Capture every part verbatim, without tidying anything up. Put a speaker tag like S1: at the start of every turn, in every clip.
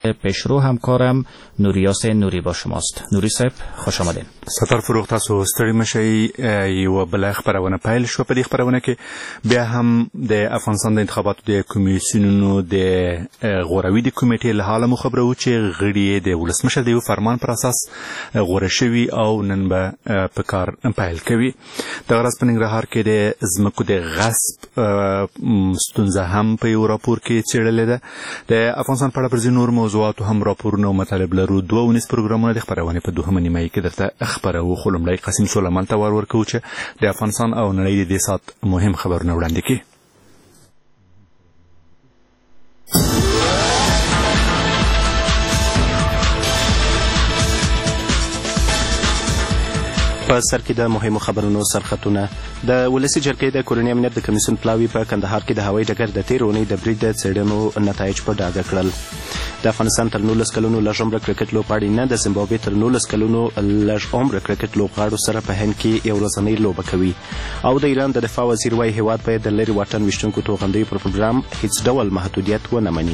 S1: پیشرو همکارم نوریاس نوری با شماست. نوری صاحب خوش آمدین.
S2: ستار فروغ تاسو ستړي مشئ. یو بل خبرونه پیل شو. په دې خبرونه کې بیا هم د افغانستان د انتخاباتو د کمیسیونونو د غوروي د کمیټې له حاله مو خبرو چې غړي د ولسمشر د یو فرمان پر اساس غوره شوي او نن به په کار پیل کوي. د غرض په ننګرهار کې د ځمکو د غصب ستونزه هم په یو راپور کې څېړلې ده. د افغانستان په اړه پر ځینو نور موضوعاتو هم راپورونه او مطالب لرو. دوه ونیز پروګرامونه د خبرونې په دوهمه نیمایي کې درته خبرو. خو لومړی قاسم سلیمان ته ور ورکوو چې د افغانستان او نړۍ د دې ساعت مهم خبرونه وړاندې کړي.
S3: په سر کې د مهمو خبرونو سرخطونه. د ولسي جرګې د کورني امنیت د کمیسیون پلاوي په کندهار کې د هوایي ډګر د تېرې اونۍ د برید د څېړنو نتایج په ډاګه کړل. د افغانستان تر نولس کلونو لږ عمره کرکټ لوبغاړي نه د زیمبابوې تر نولس کلونو لږ عمره کرکټ لوبغاړو سره په هند کې یو ورځنۍ لوبه کوي. او د ایران د دفاع وزیر وایي هېواد باید د لرې واټن ویشتونکو توغندیو پر پروګرام هیڅ ډول محدودیت ونه مني.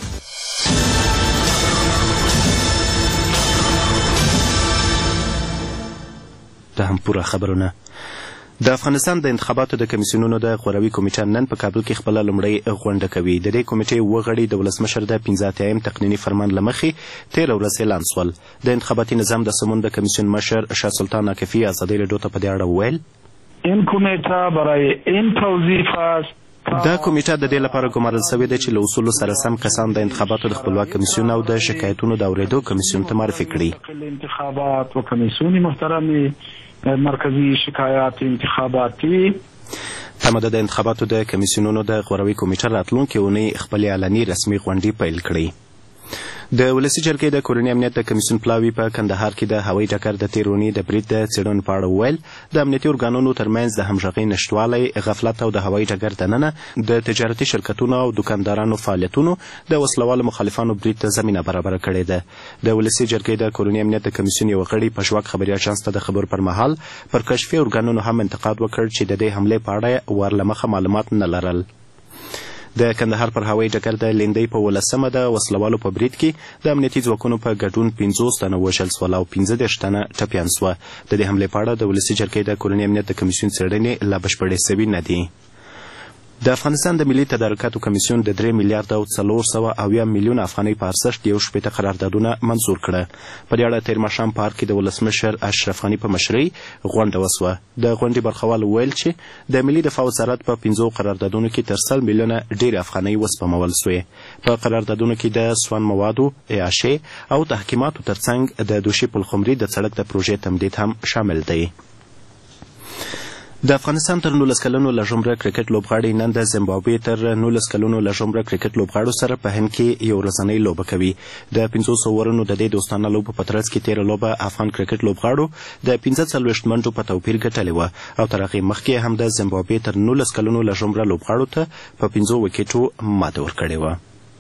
S3: د هم پوره خبرونه. د افغانستان د انتخاباتو د کمیسیونونو د غوروي کمیټه نن په کابل کې خپله لومړۍ غونډه کوي. د دې کمیټې اووه غړي د ولسمشر د پنځه اتیایم تقنیني فرمان له مخې تېره ورځ اعلان سول. د انتخاباتي نظام د سمون د کمیسیون مشر شاه سلطان ناکفي ازادۍ راډیو ته په دې اړه وویل
S4: این کمیټه برای این توظیف است.
S3: دا کمیټه د دې لپاره ګمارل شوې ده چې له اصولو سره سم کسان د انتخاباتو د خپلواک کمیسیون او د شکایتونو د اورېدو کمیسیون ته معرفي کړي.
S4: انتخابات و کمیسیون محترم مرکزی شکایات انتخاباتی
S3: تمه ده د انتخاباتو د کمیسیونونو د غوروي کمیټه راتلونکې اونۍ خپلې اعلاني رسمي غونډې پیل کړي. د ولسي جرګې د کورني امنیت د کمیسیون پلاوي په کندهار کې د هوایي ډګر د تېرې اونۍ د برید د څېړنو په اړه وویل د امنیتي ارګانونو ترمنځ د همغږۍ نشتوالی، غفلت او د هوایي ډګر دننه د تجارتي شرکتونو او دوکاندارانو فعالیتونو د وسلوالو مخالفانو برید ته زمینه برابره کړې ده. د ولسي جرګې د کورني امنیت د کمیسیون یو غړي په ژواک خبري اژانس ته د خبرو پر مهال پر کشفي ارګانونو هم انتقاد وکړ چې د دې حملې په اړه ورلمخه معلومات نه لرل. د کندهار پر هوایي ډګر د لیندۍ په ولسمه د وسلوالو په برید کې د امنیتي ځواکونو په ګډون پنځوس تنه وژل سول او پنځه دېرش تنه ټپیان سوه. د دې حملې په اړه د ولسي جرګې د کورني امنیت د کمیسیون څېړنې لا بشپړې سوي نه دي. د افغانستان د ملي تدارکاتو کمیسیون د درې میلیارده او څلور سوه اویا میلیونه افغانۍ په ارزښت یو شپېته قراردادونه منظور کړه. په دې اړه تېر ماښام په ارګ کې د ولسمشر اشرف غني په مشرۍ غونډه وسوه. د غونډې برخوال وویل چې د ملي دفاع وزارت په پنځو قراردادونو کې تر سل میلیونه ډېرې افغانۍ وسپمول سوې. په قراردادونو کې د سون موادو، اعاشې او تحکیماتو ترڅنګ د دوشي پلخمري د سړک د پروژې تمدید هم شامل دی. د افغانستان تر نولس کلونو لږ عمره کرکټ لوبغاړي نن د زیمبابوې تر نولس کلونو لږ عمره کرکټ لوبغاړو سره په هند کې یو ورځنۍ لوبه کوي. د پنځوس اورونو د دې دوستانه لوبو په ترڅ کې تېره لوبه افغان کرکټ لوبغاړو د پنځه څلوېښت منډو په توپیر ګټلې وه او تر هغې مخکې هم د زیمبابوې تر نولس کلونو لږ عمره لوبغاړو ته په پنځو وکټو ماته ورکړې وه.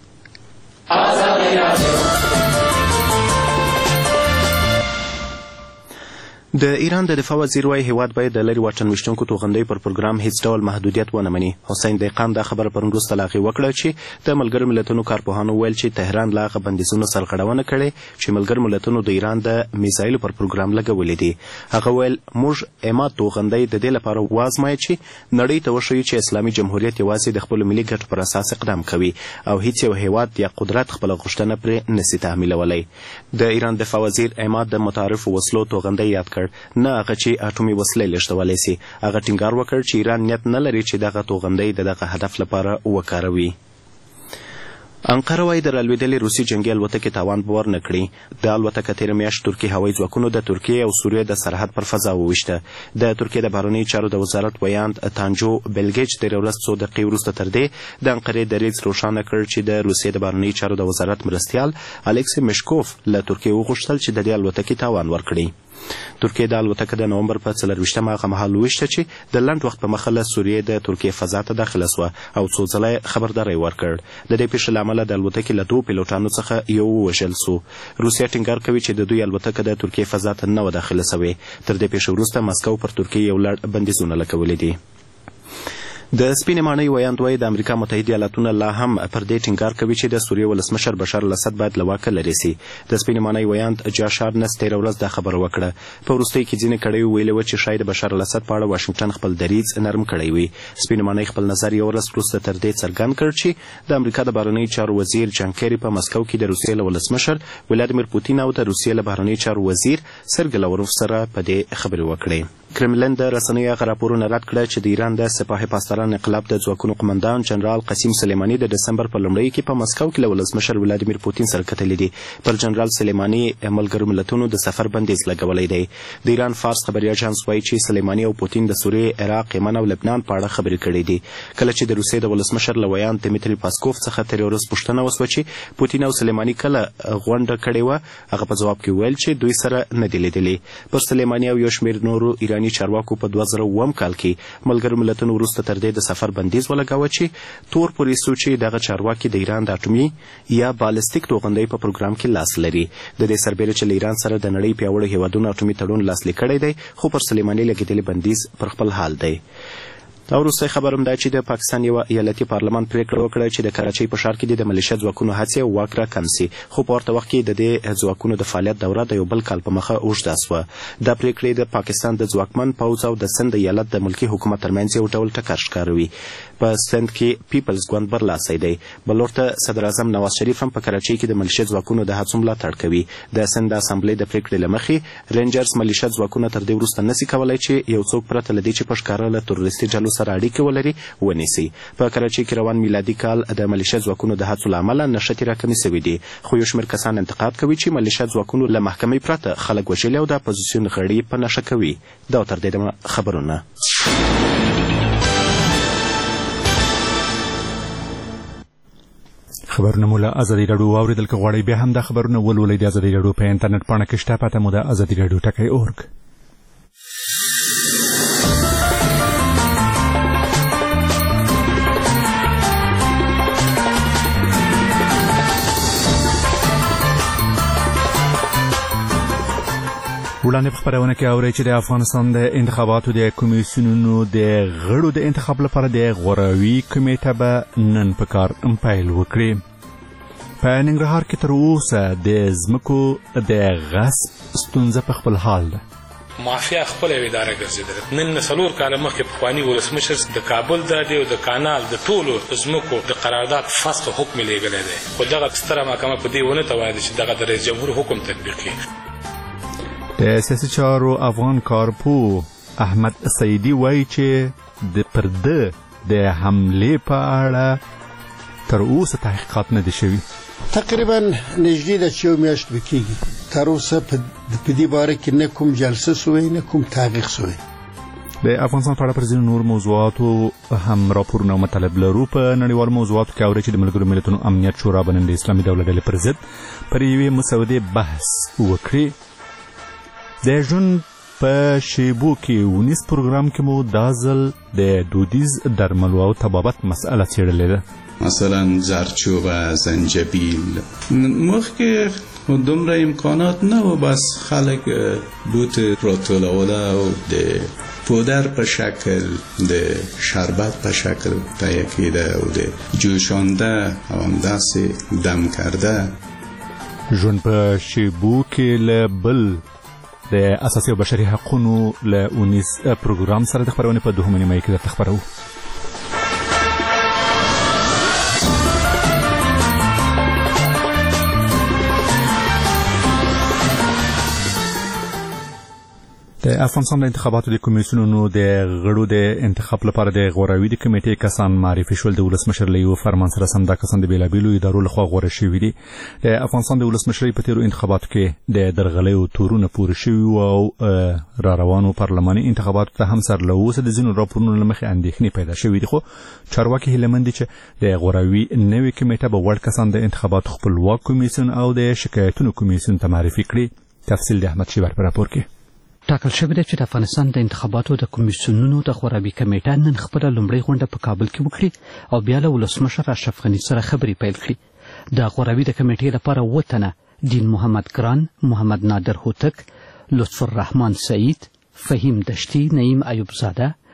S3: د ایران د دفاع وزیر وایي هېواد باید د لرې واټن ویشتونکو توغندیو پر پروګرام هیڅ ډول محدودیت ونه مني. حسین دیقان دا خبره پرون وروسته له هغې وکړه چې د ملګرو ملتونو کارپوهانو وویل چې تهران له هغه بندیزونو سرغړونه کړې چې ملګرو ملتونو د ایران د میزایلو پر پروګرام لګولي دي. هغه ویل موږ اما توغندی د دې لپاره وازمایه چې نړۍ ته وښیو چې اسلامي جمهوریت یوازې د خپلو ملي ګټو پر اساس اقدام کوي او هیڅ یو هېواد یا قدرت خپله غوښتنه پرې نسي تحمیلولی. د ایران دفاع وزیر اما د متعارفو وسلو توغندی یاد کړ، نه هغه چې اټومي وسلې لیږدولی سي. هغه ټینګار وکړ چې ایران نیت نه لري چې دغه توغندۍ د دغه هدف لپاره وکاروي. انقره وایي د رالوېدلې روسي جنګي الوتکې تاوان به ورنه کړي. د الوتکه تېره میاشت ترکیې هوایي ځواکونو د ترکیې او سوریې د سرحد پر فضا وویشته. د ترکیې د بهرنیو چارو د وزارت ویاند تانجو بلګیچ تېره ورځ څو دقیقې وروسته تر دې د انقرې دریځ روښانه کړ چې د روسیې د بهرنیو چارو د وزارت مرستیال الکسی مشکوف له ترکیې وغوښتل چې د دې الوتکې تاوان ورکړي. ترکیې د الوتکه د نومبر په څلرویشتمه هغه مهال وویشته چې د لنډ وخت په مخه له سوریې د ترکیې فضا ته داخله سوه او څو ځله یې خبرداری ورکړ. د دې پیښې له امله د الوتکې له دوو پیلوټانو څخه یو ووژل سو. روسیه ټینګار کوي چې د دوی الوتکه د ترکیې فضا ته نه وه داخله سوې. تر دې پیښې وروسته مسکو پر ترکیې یو لړ بندیزونه لګولي دي. د سپینې ماڼۍ ویاند وایي د امریکا متحده ایالاتونه لا هم پر دې ټینګار کوي چې د سوریې ولسمشر بشار الاسد باید له واکه لرې سي. د سپینې ماڼۍ ویاند جاش هارنس تېره ورځ دا خبره وکړه. په وروستیو کې ځینې کړیو ویلي وه چې شاید د بشار الاسد په اړه واشنګټن خپل دریځ نرم کړی وي. سپینې ماڼۍ خپل نظر یو ورځ وروسته تر دې څرګند کړ چې د امریکا د بهرنیو چارو وزیر جان کیري په مسکو کې د روسیې له ولسمشر ولادیمیر پوتین او د روسیې له بهرنیو چارو وزیر سرګی لاوروف سره په دې خبرې وکړې. کرملن د رسنیو هغه راپورونه رد کړه چې د ایران د سپاه پاسداران انقلاب د ځواکونو قمندان جنرال قسیم سلیماني د دسمبر په لومړیو کې په مسکو کې له ولسمشر ولادیمیر پوتین سره کتلي دي. پر جنرال سلیماني ملګرو ملتونو د سفر بندیز لګولی دی. د ایران فارس خبري اژانس وایي چې سلیماني او پوتین د سوریې، عراق، یمن او لبنان په اړه خبرې کړې دي. کله چې د روسیې د ولسمشر له ویاند دمیتری پاسکوف څخه تېره ورځ پوښتنه وسوه چې پوتین او سلیماني کله غونډه کړې وه، هغه په ځواب کې ویل چې دوی سره نه دي لیدلي. پر سلیماني او یو شمېر نورو ایراني چارواکو په دوه زره اووم کال کې ملګرو ملتونو وروسته تر دې د سفر بندیز ولګاوه چې تور پورې سو چې دغه چارواکي د ایران د اټومي یا بالستیک توغندۍ په پروګرام کې لاس لري. د دې سربېره چې له ایران سره د نړۍ پیاوړو هیوادونو اټومي تړون لاسلیک کړی دی، خو پر سلیماني لګېدلی بندیز پر خپل حال دی. او وروستی خبر هم دا چې د پاکستان یوه ایالتي پارلمان پریکړه وکړه چې د کراچۍ په ښار کې د ملیشه ځواکونو هڅې او واک راکم سي، خو په ورته وخت کې د دې ځواکونو د فعالیت دوره د یو بل کال په مخه اوږده سوه. دا پریکړې د پاکستان د ځواکمن پوځ او د سند ایالت د ملکي حکومت ترمنځ یو ډول ټکر ښکاروي. په سند کې پیپلز ګوند برلاسی دی. بل لور ته صدر اعظم نواز شریف هم په کراچۍ کې د ملیشه ځواکونو د هڅو ملاتړ کوي. د سند د اسامبلۍ د پریکړې له مخې رینجرز ملیشه ځواکونه تر دې وروسته نسي کولی چې یو څوک پرته له دې چې په ښکاره له تروریستي ډلو سره اړیکې ولري ونیسي. په کراچۍ کې روان میلادي کال د ملیشه ځواکونو د هڅو له امله نښتې راکمې سوي دي، خو یو شمېر کسان انتقاد کوي چې ملیشه ځواکونو له محکمې پرته خلک وژلي او د اپوزیسیون غړي په نښه کوي. دا تر دې دمه خبرونه.
S2: خبرونه مو له ازادي راډیو واورېدل. که غواړئ بیا هم دا خبرونه ولولئ، د ازادي راډیو په انټرنیټ پاڼه کې شته. پته مو د ازادي راډیو ټکی اورګ. وړاندې په خپرونه کې اورئ چې د افغانستان د انتخاباتو د کمیسیونونو د غړو د انتخاب لپاره د غوراوي کمیټه به نن په کار پیل وکړي. په ننګرهار کې تر اوسه د ځمکو د غصب ستونزه په خپل حال ده.
S5: مافیا خپل اداره ګرځېدله. نن څلور کاله مخکې پخواني ولسمشر د کابل د دی او د کانال د ټولو ځمکو د قرارداد فسخ حکم لیږلی دی، خو دغه ستره محکمه په دې ونه توانېده چې دغه د رئیس جمهور حکم تطبیق کړي.
S2: د سیاسي چارو افغان کارپو احمد سیدي وایي چې د پرده د حملې په اړه تر اوسه تحقیقات نه دي شوي.
S6: تقریبا نږدې ده چې یو میاشت به کېږي. تر اوسه په دې باره کې نه کوم جلسه سوی نه کوم تحقیق سوی.
S2: د افغانستان په اړه پر ځینو نور موضوعاتو هم راپورونه او مطالب لرو. په نړیوالو موضوعاتو کې اورئ چې د ملګرو ملتونو امنیت شورا به نن د اسلامي دولت ډلې پر ضد پر یوې مسودې بحث وکړي. د ژوند په شیبو کې ونیس پروګرام کې مو دا ځل د دودیز درملو او طبابت مسئله څېړلې ده.
S7: مثلا زردچوبه، زنجبیل. مخکې دومره امکانات نه و، بس خلک بوت راټولوله او د پودر په شکل د شربت په شکل تهیه کېده او د جوشانده او همداسې دم کرده.
S2: ژوند په شیبو کې له بل د اساسي او بشري حقوقو له اونیس پروګرام سره د خبرونې په دوهمه نیمه کې درته خبرو. د افغانستان د انتخاباتو د کمیسیونونو د غړو د انتخاب لپاره د غوراوي د کمیټې کسان معرفي شول. د ولسمشر له یو فرمان سره سم دا کسان د بیلابیلو ادارو لخوا غوره شوي دي. د افغانستان د ولسمشرۍ په تیرو انتخاباتو کې د درغلیو تورونه پورې شوي او را روانو پارلماني انتخاباتو ته هم سر له اوسه د ځینو راپورونو له مخې اندېښنې پیدا شوي دي، خو چارواکي هیلهمند دي چې د غوراوي نوې کمیټه به وړ کسان د انتخاباتو خپلواک کمیسیون او د شکایتونو کمیسیون ته معرفي کړي. تفصیل د احمد شیبر په راپور کې.
S8: ټاکل شوې ده چې د افغانستان د انتخاباتو د کمیسیونونو د غوراوي کمیټه نن خپله لومړۍ غونډه په کابل کې وکړي او بیا له ولسمشر اشرف غني سره خبرې پیل کړي. د غوراوي د کمیټې لپاره اووه تنه دین محمد ګران، محمد نادر هوتک، لطف الرحمن سعید، فهیم دشتي، نعیم ایوب زاده،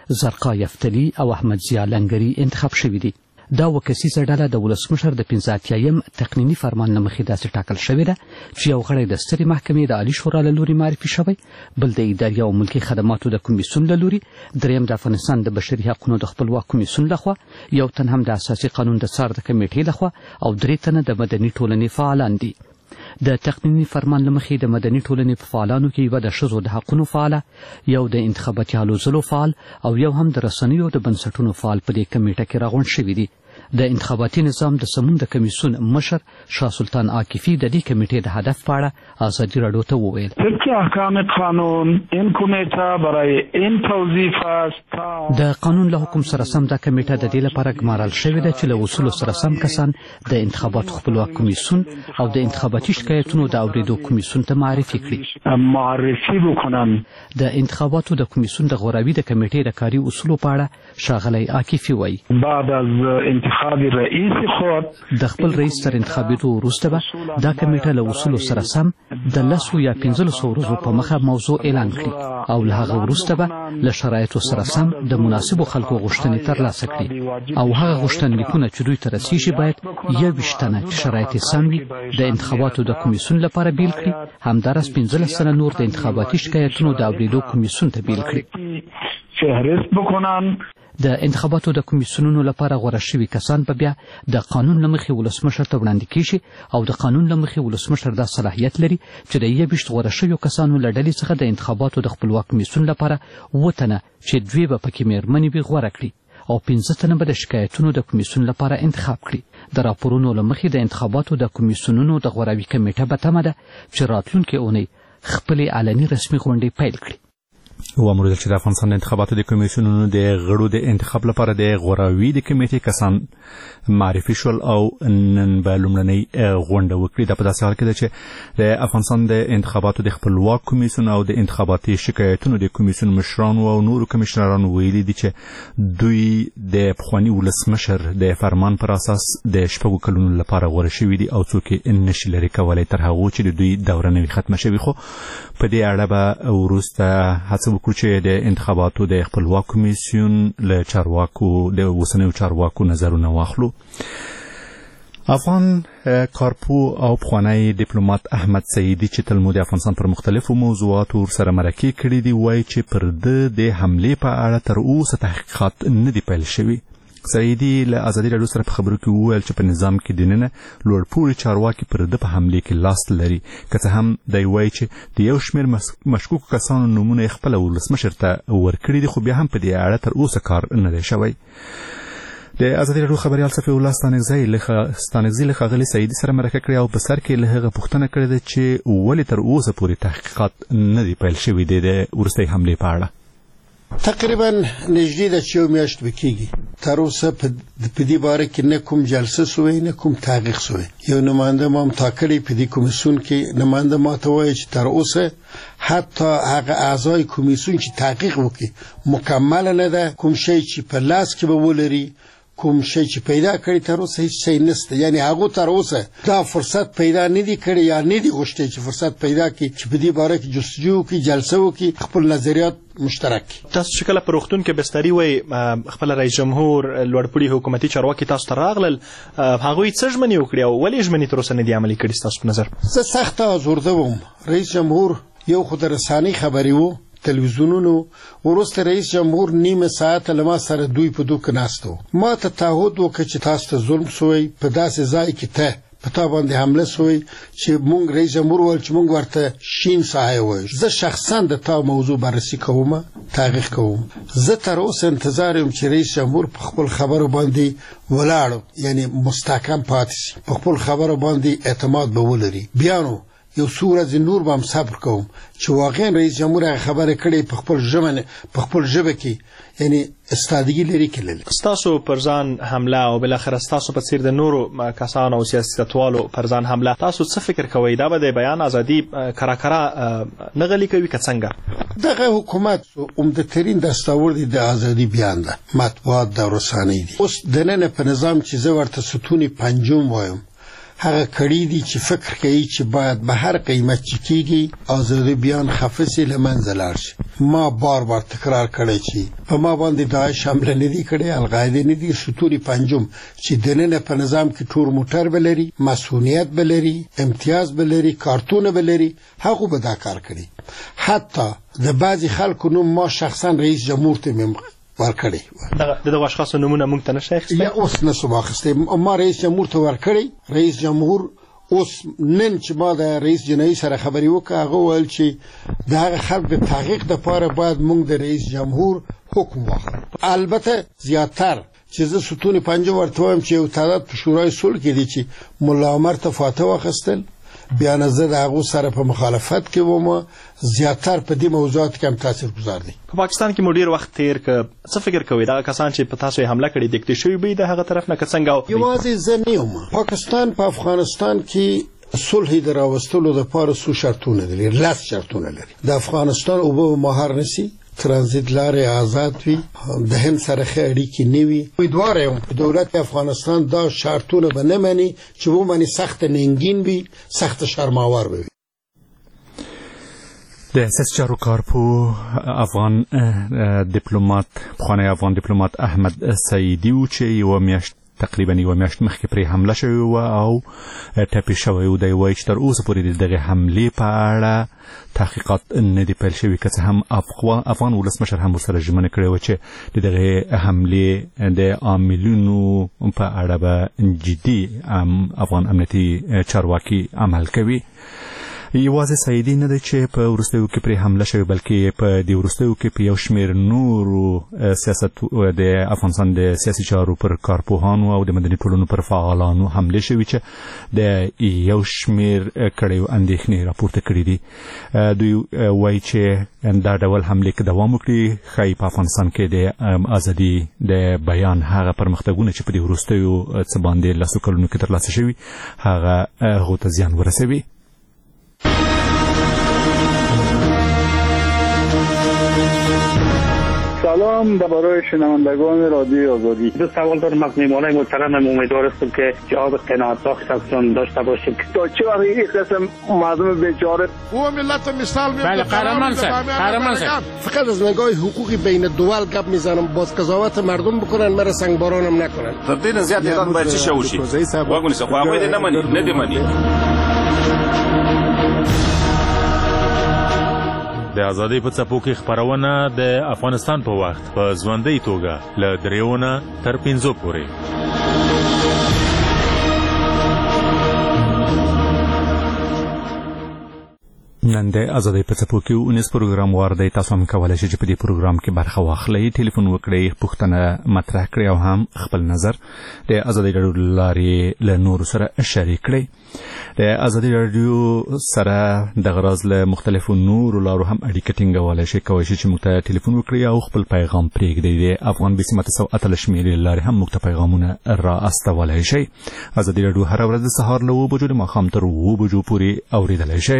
S8: زرقا یفتلی او احمد ضیا لنګري انتخاب شوي دي. دا اووه کسیزه ډله د ولسمشر د پنځه اتیایم تقنیني فرمان له مخې داسې ټاکل شوې ده چې یو غړی د سترې محکمې د عالي شورا له لوري معرفي شوی، بل د اداري او ملکي خدماتو د کمیسیون له لوري، دریم د افغانستان د بشري حقوقو د خپلواک کمیسیون لخوا، یو تن هم د اساسي قانون د څار د کمیټې لخوا او درې تنه د مدني ټولنې فعالان دي. د تقنیني فرمان له مخې د مدني ټولنې په فعالانو کې یوه د ښځو د حقونو فعاله، یو د انتخاباتي هلو ځلو فعال او یو هم د رسنیو د بنسټونو فعال په دې کمیټه کې راغونډ شوي دي. د انتخاباتي نظام د سمون د کمیسیون مشر شاه سلطان عاکفی د دې کمیټې د هدف په اړه ازادي راډیو ته وویل:
S4: طبق احکام قانون این کمیته برای این توظیف است.
S8: د قانون له حکم سره سم دا کمیټه د دې لپاره ګمارل شوې ده چې له اصولو سره سم کسان د انتخاباتو خپلواک کمیسیون او د انتخاباتي شکایتونو د اوریدو کمیسیون ته معرفي کړي.
S4: معرفي وکړم.
S8: د انتخاباتو د کمیسیون د غوراوي د کمیټې د کاري اصولو په اړه ښاغلی عاکفي وایي:
S4: بعد از انتخاب رئیس خود
S8: د خپل رئیس تر انتخابېدو وروسته به دا کمیټه له اصولو سره سم د لسو یا پنځلسو ورځو په مخه موضوع اعلان کړي او له هغه وروسته به له شرایطو سره سم د مناسبو خلکو غوښتنې ترلاسه کړي او هغه غوښتنلیکونه چې دوی ته رسیږي باید یوویشت تنه چې شرایط یې سم وي د انتخاباتو د کمیسیون لپاره بیل کړي، همداراز پنځلس تنه نور د انتخاباتي شکایتونو د اوریدو کمیسیون ته بیل کړي.
S4: فهرست بکنن.
S8: د انتخاباتو د کمیسیونونو لپاره غوره شوي کسان به بیا د قانون له مخې ولسمشر ته وړاندې کیږي او د قانون له مخې ولسمشر دا صلاحیت لري چې د یوویشت غوره شویو کسانو له ډلې څخه د انتخاباتو د خپلواک کمیسیون لپاره اووه تنه چې دوی به پکې مېرمنې وي غوره کړي او پنځه تنه به د شکایتونو د کمیسیون لپاره انتخاب کړي. د راپورونو له مخې د انتخاباتو د کمیسیونونو د غوراوي کمیټه به تمه ده چې راتلونکې اونۍ خپلې علني رسمي غونډې پیل کړي.
S2: وامروزل چې د افغانستان د انتخاباتو د کمیسیونونو د غړو د انتخاب لپاره د غوراوي د کمیټې کسان معرفي شول او نن به لومړنۍ غونډه وکړي. دا په داسې حال کې ده چې د افغانستان د انتخاباتو د خپلواک کمیسیون او د انتخاباتي شکایتونو د کمیسیون مشرانو او نورو کمیشنرانو ویلي دي چې دوی د پخواني ولسمشر د فرمان پر اساس د شپږو کلونو لپاره غوره شوي دي او څوک یې نشي لرې کولی تر هغو چې د دوی دوره نوي ختمه شوي. خو په دې اړه به وروسته هڅه وکړو چې د انتخاباتو د خپلواک کمیسیون له چارواکو د اوسنیو چارواکو نظرونه واخلو. افغان کارپو او پخوانی ډیپلوماټ احمد سعیدي چې تل مو د افغانستان پر مختلفو موضوعاتو ورسره مرکې کړي دي وایي چې پر ده د حملې په اړه تر اوسه تحقیقات نه دي پیل شوي. سعیدي له ازادي راډیو سره په خبرو کې وویل چې په نظام کې دننه لوړپوړي چارواکي پر ده په حملې کې لاس لري، که څه هم دی وایي چې د یو شمېر مشکوکو کسانو نومونه یې خپله ولسمشر ته ورکړي دي، خو بیا هم په دې اړه تر اوسه کار نه دی شوی. د ازادي راډیو خبريال صفي الله ستانکزي له ښاغلي سعیدي سره مرکه کړې او په سر کې له هغه پوښتنه کړې ده چې ولې تر اوسه پورې تحقیقات نه دي پیل شوي دي د وروستۍ حملې په اړه.
S6: تقریبا نږدې ده چې یو میاشت به کېږي تر اوسه په دې باره کې نه کوم جلسه سوی نه کوم تحقیق سوی. یو نماینده ما هم ټاکلی په دې کمیسیون کې، نماینده ما ته وایي چې تر اوسه حتی هغه اعضای کمیسیون چې تحقیق وکړي مکمل نه ده. کوم شی چې په لاس کې به ولري، کوم شی چې پیدا کړی تر اوسه هیڅ شی نشته. یعنی هغه تر اوسه دا فرصت پیدا نه دی کړی یا نه دی غوښتي چې فرصت پیدا کړي چې په دې باره کې جستجو وکړي، جلسه وکړي، خپل نظریات مشترک.
S9: تاسو چې کله پر وختون کې بستري وای خپل رئیس جمهور لوړپوړي حکومتي چارواکي تاسو ته راغلل، هغوی څه ژمنې وکړې او ولې ژمنې تر اوسه نه دي عملي کړي ستاسو په نظر؟
S6: زه سخت آزرده وم. رئیس جمهور یو خو د رسانۍ خبرې وو، تلویزیونونو، وروسته رئیس جمهور نیمه ساعت له ما سره دوی په دوه کې ناست و. ما ته تعهد وکړ چې تاسو ته ظلم شوی، په داسې ځای کې ته په تا باندې حمله شوی چې مونږ رئیس جمهور وویل چې مونږ ورته شین ساحه وایو. زه شخصا د تا موضوع بررسي کوم، تحقیق کوم. زه تر اوسه انتظار یم چې رئیس جمهور په خپل خبرو باندې ولاړ، یعنی مستحکم پاتې شي، په خپل خبرو باندې اعتماد به ولري. بیا نو یو څو ورځې نور به هم صبر کوم چې واقعا رئیس جمهور هغه خبره کړې په خپل ژبه په خپل ژبه کې یعنی استادګي لري کړل.
S9: ستاسو پر ځان حمله او بل اخر ستاسو په څیر د نورو کسانو او سیاستوالو پر ځان حمله، تاسو څه فکر کوئ دا به د بیان ازادي کراکرا نه غلي کوي که څنګه؟
S6: دغه حکومت عمده ترین دستاورد د ازادي بیان ده، مطبوعات د رسانۍ دي. اوس د نن په نظام چې زه ورته ستونی پنجم وایم، هغه کړي دي چې فکر کوي چې باید به هر قیمت چې کېږي ازادي بیان خفه سي له منځه لاړ شي. ما بار بار تکرار کړی چې په ما باندې داعش حمله نه دي کړې، القاعده نه دي، ستوري پنجم چې دننه په نظام کې ټور موټر بلري، مسؤلیت بلري، امتیاز بلري، کارتون بلري، هغه به دا کار کړي. حتی د بعضی خلکو نوم ما شخصا رئیس جمهور ته مم ورکړی
S9: دغه دغه اشخاص نمونه مونږ ته نشي اخیستل.
S6: یا اوس نسو واخیسته، ما رئیس جمهور ته ورکړی. رئیس جمهور اوس نن چې ما د رئیس جنوي سره خبري وکړه، هغه ویل چې دا خلک د تحقیق لپاره باید مونږ د رئیس جمهور حکم واخلو. البته زیاتر چې زه ستون پنجم ورته وایم چې یو تعداد په شورای صلح کې دي چې ملا عمر ته فاتحه واخیستل، بیا نظر هغه سره په مخالفت کې ومه، زیاتر په دې موضوعات کې هم تاثیرګذار دي.
S9: په پاکستان کې مو ډیر وخت تیر ک څه فکر کوئ دا کسان چې په تاسو حمله کړې د اکتشوي به د هغه طرف نه څنګه
S6: یوازې زه نه یم. پاکستان په افغانستان کې صلح د راوستلو لپاره څو شرطونه لري، لاس شرطونه لري. د افغانستان او به مهار نسی، ترانزیت لارې آزاد وي، د هند سره ښه اړیکې نه وي. امیدوار یم دولت افغانستان دا شرطونه به نه مني چې ومني سخت ننګین وي، سخت شرماور وي.
S2: د سیاسي چارو کارپو افغان ډیپلوماټ پخوانی افغان ډیپلوماټ احمد سعیدي و چې یوه میاشت تقریبا یوه میاشت مخکې پرې حمله شوې وه او ټپي شوی و. دی وایي چې تر اوسه پورې د دغې حملې په اړه تحقیقات نه دي پیل شوي، که څه هم افغان ولسمشر هم ورسره ژمنه کړې وه چې د دغې حملې د عاملینو په اړه به جدي افغان امنیتي چارواکي عمل کوي. یوازې سعیدي نه دی چې په وروستیو کې پرې حمله شوې، بلکې په دې وروستیو کې په یو شمېر نورو سیاست د افغانستان د سیاسي چارو پر کارپوهانو او د مدني ټولنو پر فعالانو حملې شوې چې د یو شمېر کړیو اندېښنې راپورته کړي دي. دوی وایي چې دا ډول حملې که دوام وکړي ښایي په افغانستان کې د ازادي د بیان هغه پرمختګونه چې په دې وروستیو څه باندې لسو کلونو کې ترلاسه شوي هغه هغو ته زیان ورسوي.
S10: سلام برای شنوندگان رادیوی آزادی. دو سوال دارم از میهمانان محترمم. امیدوار هستم که جواب قناعت بخش ازتون داشته باشیم. تا چه وقت این قسم مردم بیچاره
S6: او ملت مثال میاد.
S11: بله قهرمان صاحب، قهرمان صاحب.
S6: فقط از نگاه حقوقی بین دول گپ میزنم، باز قضاوت مردم بکنن، مرا سنگبارانم نکنن.
S12: تر دې زیات ایران باید چی شوشي واګونی څه خو هغه نه مني نه دی مني.
S13: د ازادۍ په څپو کې خپرونه د افغانستان په وخت په ژوندۍ توګه له دریونه تر پنځو پورې.
S2: نن د ازادۍ په څپو کې اونیس پروګرام وار دی. تاسو هم کولی شئ چې په دې پروګرام کې برخه واخلئ، ټلیفون وکړئ، پوښتنه مطرح کړئ او هم خپل نظر د ازادۍ راډیو له لارې له نورو سره شریک کړئ. د ازادۍ راډیو سره دغه راز له مختلفو نورو لارو هم اړیکه ټینګولی شئ. کولی شئ چې موږ ته ټلیفون وکړئ او خپل پیغام پرېږدئ. د افغان بیسیم اته سوه اتلس شمېرې له لارې هم موږ ته پیغامونه را استولی شئ. ازادۍ راډیو هره ورځ د سهار له اوه بجو د ماښام تر اوه بجو پورې اورېدلی شئ.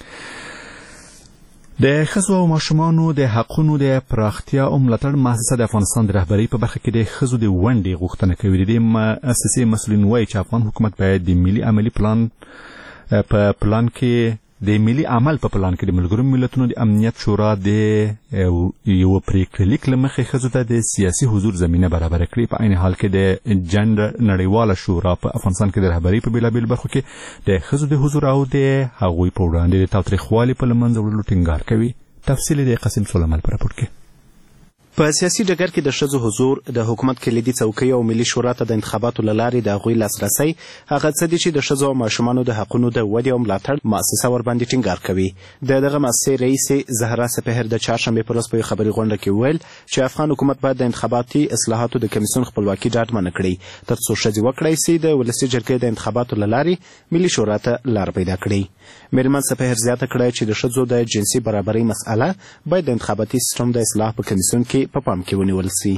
S2: د ښځو او ماشومانو د حقونو د پراختیا او ملاتړ مؤسسه د افغانستان د رهبرۍ په برخه کې د ښځو د ونډې غوښتنه کوي. د دې مؤسسې مسؤلین وایي چې افغان حکومت باید د ملي عملي پلان په پلان کې د ملي عمل په پلان کې د ملګرو ملتونو د امنیت شورا د یو پریکړه لیک له مخې ښځو ته د سیاسي حضور زمینه برابره کړي. په عین حال کې د جنډر نړیواله شورا په افغانستان کې د رهبرۍ په بېلابېلو برخو کې د ښځو د حضور او د هغوی په وړاندې د تاوتریخوالي په له منځه وړلو ټینګار کوي. تفصیل د قاسم سلیمان په راپور کې.
S3: په سیاسي ډګر کې د ښځو حضور د حکومت کلیدي څوکۍ او ملي شورا ته د انتخاباتو له لارې د هغوی لاسرسی هغه څه دي چې د ښځو او ماشومانو د حقونو د ودې او ملاتړ مؤسسه ورباندې ټینګار کوي. د دغه مؤسسې رئیس زهرا سپهر د چهارشنبې په ورځ په یوه خبري غونډه کې وویل چې افغان حکومت باید د انتخاباتي اصلاحاتو د کمیسیون خپلواکي ډاډمنه کړي تر څو ښځې وکړی سي د ولسي جرګې د انتخاباتو له لارې ملي شورا ته لار پیدا کړي. میرمن سپهر زیاته کړه چې د ښځو د جنسي برابرۍ مسأله باید د انتخاباتي سیستم د اصلاح په کمیسیون کې په پام کې ونیول سي.